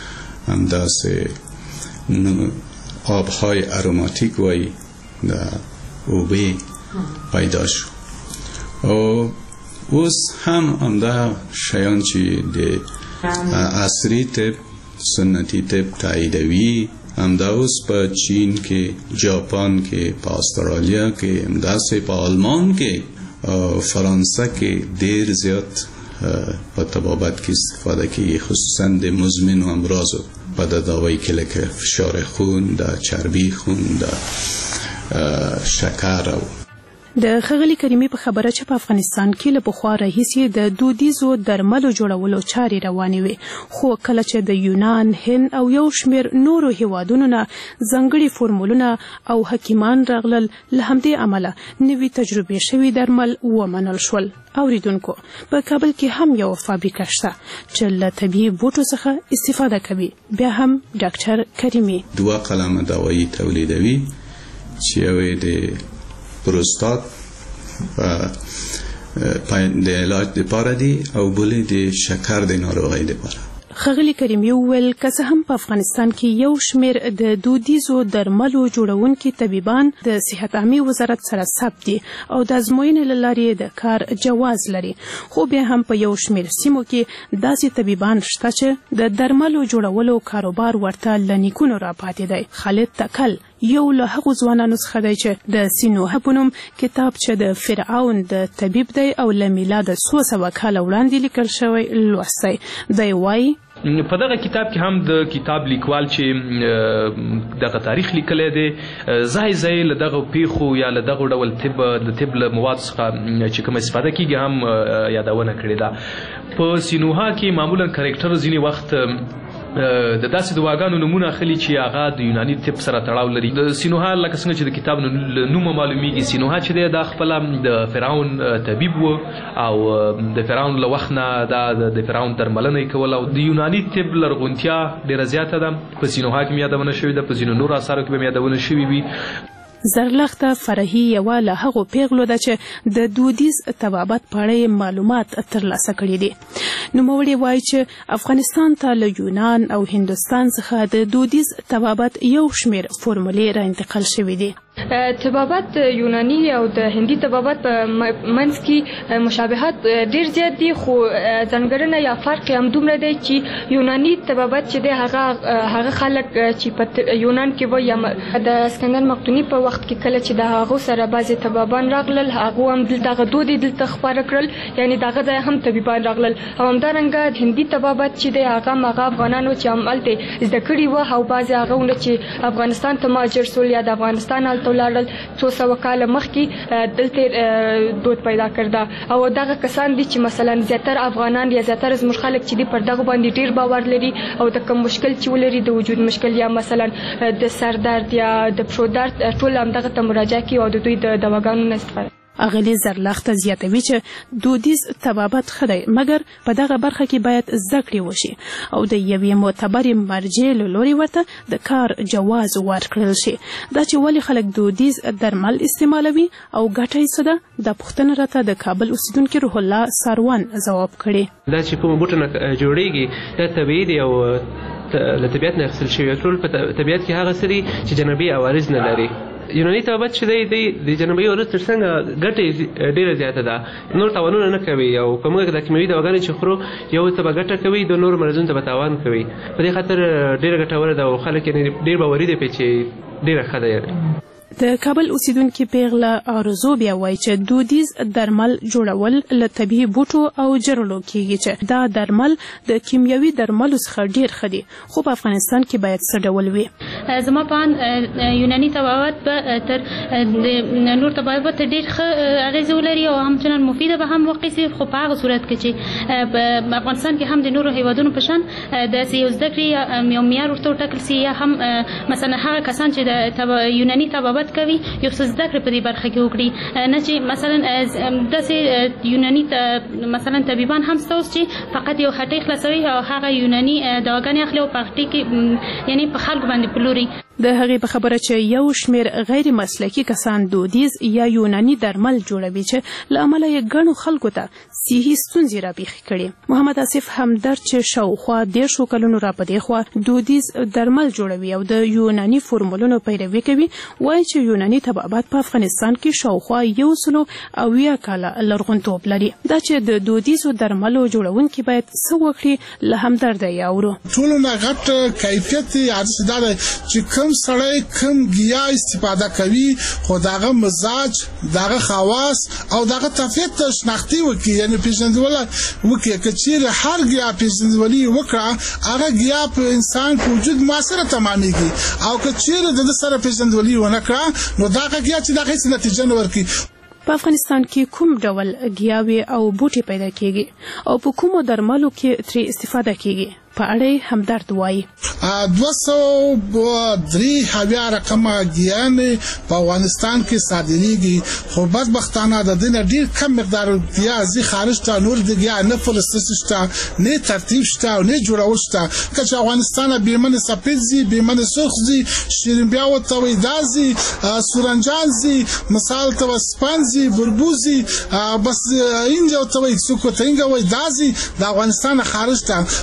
S3: همداسې آبهای اروماتیک وی در اوبه پیدا شد. و اوس هم همده شیان چی ده عصری طب سنتی طب تاییدوی همده اوس په چین کې، جاپان کې، په استرالیا کې، همداسې په آلمان کې، فرانسه کې ډیر زیات په طبابت کې استفاده کیږي، خصوصا د مزمن امراضو په دوايي کې لکه فشار خون، د چربي خون، د شکر. او
S1: د ښاغلي کریمي په خبره چې په افغانستان کې له پخوا راهیسې د دودیزو درملو جوړولو چارې روانې وې، خو کله چې د یونان، هند او یو شمېر نورو هیوادونو نه ځانګړي فورمولونه او حکیمان راغلل، له همدې امله نوي تجربې شوي درمل ومنل شول. اوریدونکو، په کابل کې هم یو فابریکه شته چې له طبیعي بوټو څخه استفاده کوي. بیا هم ډاکټر کریمي
S3: دوه قلمه دوايي تولیدوي چې یو د پروستات د علاج لپاره دی او بلې د شکر د ناروغۍ لپاره.
S1: ښاغلي کریمي وویل که څه هم په افغانستان کې یو شمېر د دودیزو درملو جوړونکي طبیبان د صحت عامې وزارت سره ثبت دي او د ازموینې له لارې د کار جواز لري، خو بیا هم په یو شمېر سیمو کې داسې طبیبان شته چې د درملو جوړولو کاروبار ورته له نیکونو راپاتې دی. خالد تکل یو له هغو ځوانانو څخه دی چې د سینوهه په نوم کتاب چې د فرعون د طبیب دی او له میلاده څو سوه کاله وړاندې لیکل شوی لوستی. دی وایي
S2: په دغه کتاب کې هم د کتاب لیکوال چې دغه تاریخ لیکلی دی ځای ځای له دغه پیښو یا له دغه ډول طب د طب له موادو څخه چې کومه استفاده کیږي هم یادونه کړې ده. په سینوها کې معمولا کرکټر ځینې وخت د داسې دواګانو نمونه اخلي چې هغه د یوناني طب سره تړاو لري. د سینوها لکه څنګه چې د کتاب نومه معلومیږي، سینوها چې دی دا خپله د فرعون طبیب و او د فرعون له وخت نه دا د فرعون درملنه یې کوله او د یوناني طب لرغونتیا ډېره زیاته ده. په سینوها کې م یادونه شوې ده، په ځینو نورو اثارو کې به م یادونه شوې وي.
S1: زرلخته فرهي یوه له هغو پیغلو ده چې د دودیز طبابت په اړه معلومات ترلاسه کړي دي. نوموړې وایي چې افغانستان ته له یونان او هندوستان څخه د دودیز طبابت یو شمېر فورمولې را انتقال شوي دي.
S4: طبابت یونانی او د هندي طبابت په منځ کې مشابهت ډېر زیات دي، خو ځانګړنه یا فرق هم دومره دی چې یونانی طبابت چې دی هغه هغه خلک چې په یونان کې وو یا د اسکندر مقدوني په وخت کې کله چې د هغو سره بعضې طبابان راغلل هغو هم دلته هغه دود یې دلته خپاره کړل، یعنې د هغه ځای هم طبیبان راغلل. او همدارنګه هندي طبابت چې دی هغه هم هغه افغانانو چې همالته زده کړي وه او بعضې هغه چې افغانستان ته مهاجر سول یا د افغانستان هلته ولاړل څو سوه کاله مخکې دلته دود پیدا کړده. او دغه کسان دي چې مثلا زیاتره افغانان یا زیاتره زموږ خلک چې دي پر دغه باندې ډېر باور لري او د کوم مشکل چې ولري د وجود مشکل یا مثلا د سر درد یا د پښو درد ټول همدغه ته مراجعه کوي او د دوی د دواګانو نه استفاده.
S1: اغلی زرلخته زیاتوي چې دودیز طبابت ښه دی، مګر په دغه برخه کې باید زده کړې وشي او د یوې معتبرې مرجع له لوري ورته د کار جواز ورکړل شي. دا چې ولې خلک دودیز درمل استعمالوي او ګټه یې څه ده، دا پوښتنه راته د کابل اوسیدونکي روح الله ساروان ځواب کړی.
S21: دا چې کومه بوټه نه جوړیږي دا طبیعي دی او له طبیعت نه اخیستل شوي، ټول په طبیعت کې هغه څه دي چې جانبي عوارض نه لري. یوناني طبابت چې دی د جانبي عوارض تر څنګه ګټه ډېره زیاته ده، نور تاوانونه نه کوي او که موږ د کیمیاوي دواګانې چې خورو یو ته به ګټه کوي د نورو مرضونو ته به تاوان کوي. په دې خاطر ډېره ګټوره ده او خلک یې ډېر باوري دي پرې چې ډېره ښه ده.
S1: د کابل اوسیدونکي پیغله آرزو بیا وایي چې دودیز درمل جوړول له طبیعي بوټو او جرلو کیږي چې دا درمل د کیمیاوي درملو څخه ډیر ښه دي، خو په افغانستان کې باید څه ډول وي.
S22: زما په اند یوناني طبابت به تر نور طبابت ډیر ښه اغیزه ولري او همچنان مفیده به هم واقع سي، خو په هغه صورت کې چې په افغانستان کې هم د نورو هیوادونو په شان داسې یو زده کړې یو معیار ورته وټاکل سي یا هم مثلا هغه کسان چې د یوناني طبابت کوي یو څه زده کړې په دې برخه کې وکړي، نه چې مثلا داسې یوناني مثلا طبیبان هم سته اوس چې فقط یو هټۍ خلاصوي او هغه یوناني دواګانې اخلي او په هټۍ کې یعنی په خلکو باندې پلوري.
S1: د هغې په خبره چې یو شمېر غیر مسلکي کسان دودیز یا یوناني درمل جوړوي چې له امله یې ګڼو خلکو ته صحي ستونزې راپېښې کړي. محمد آصف همدرد چې شاوخوا دېرشو کلونو را په دې خوا دودیز درمل جوړوي او د یوناني فورمولونو پیروي کوي، وایي چې یوناني طبابت په افغانستان کې شاوخوا یو سلو اویا کاله لرغونتوب لري. دا چې د دودیزو درملو جوړونکي باید څه وکړي له همدرده یې اورو.
S23: ټولو نه غټ کیفیت یې دا دی چې کوم سړی کوم ګیا استفاده کوي خو دغه مزاج دغه خواص او دغه طبیعت ته شناختي وکړي، یعنی پیژندګلوي وکړي. که چیرې هر ګیا پیژندګلوي وکړه هغه ګیا په انسان په وجود موثره تمامېږي، او که چیرې د سره پیژندګلوي ونه کړه نو دغه ګیا چې دغه هیڅ نتیجه نه ورکړي.
S1: په افغانستان کې کوم ډول ګیاوې او بوټي پیدا کیږي او په کومو درملو کې ترې استفاده کیږي په اړه همدرد وایي.
S23: دوه سوه درې اویا رقمه ګیانې په افغانستان کې صادریږي، خو بدبختانه د دې نه ډېر کم مقدار ګیا ځي خارج ته، نور د ګیا نه پروسس شته، نه ترتیب شته او نه جوړول شته. که چې افغانستان بیمن سفید ځي، بیمن سرخ ځي، شیرین بیا ورته وایي دا ځي، سورنجان ځي، مثال ته سپن ځي، بربوز ځي، بس اینجا ورته وایي څوک ورته اینجا وایي دا ځي د افغانستان خارج ته.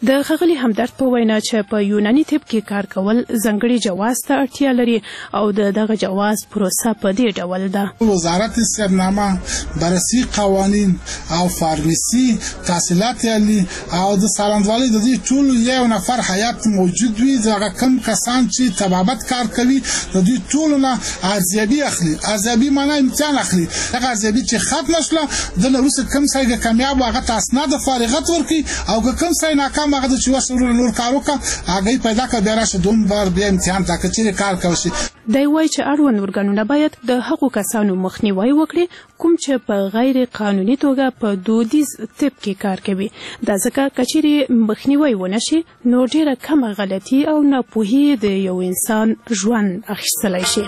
S1: د ښاغلي همدرد په وینا چې په یوناني طب کې کار کول ځانګړي جواز ته اړتیا لري او د دغه جواز پروسه په دې ډول ده.
S23: وزارت سیرنامه، بررسي قوانین او فارمیسي تحصیلات عالی او د سالندوالۍ د دې ټولو یو نفر حیات موجود وي. هغه کم کسان چې طبابت کار کوي د دې ټولو نه ارزیابي اخلي. ارزیابي معنی امتحان اخلي. هغه ارزیابي چې ختم شله د نوروز کم ځای کامیاب هغه تاسناد فارغت ورکي او کم ځای ناکام هغه چې وسره نور کار وکړه هغه پیدا کړ بیا راشه دوم بار بیا امتحان تا کچې کار کوي.
S1: دی وایي چې اړوند ورګانونه باید د هغو کسانو مخنیوي وکړي کوم چې په غیر قانوني توګه په دودیز طب کې کار کوي. دا ځکه کچېرې مخنیوي ونشي نو ډېره کمه غلطي او ناپوهي د یو انسان ژوند اخیستلی شي.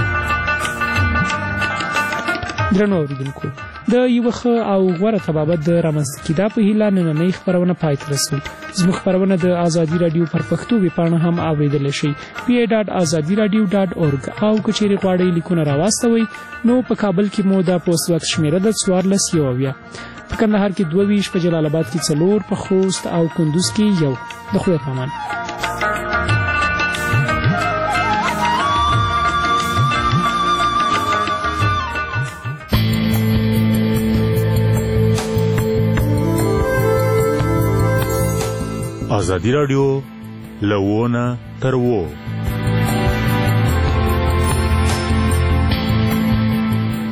S20: درنو اوریدونکو، د یوه ښه او غوره طبابت د رامنځته کېدا په هیله نننۍ خپرونه پای ته رسوو. زموږ خپرونه د ازادي راډیو پر پښتو ویبپاڼه هم اورېدلی شئ پی ای ډاټ ازادي راډیو ډاټ اورګ او که چیرې غواړئ لیکونه راواستوئ نو په کابل کې مو د پوسټ باکس شمېره ده څوارلس یو اویا، په کندهار کې دوه ویشت، په جلال آباد کې څلور، په خوست او کندوز کې یو. د خدای په امان.
S13: ازادي راډیو له ونه تر وو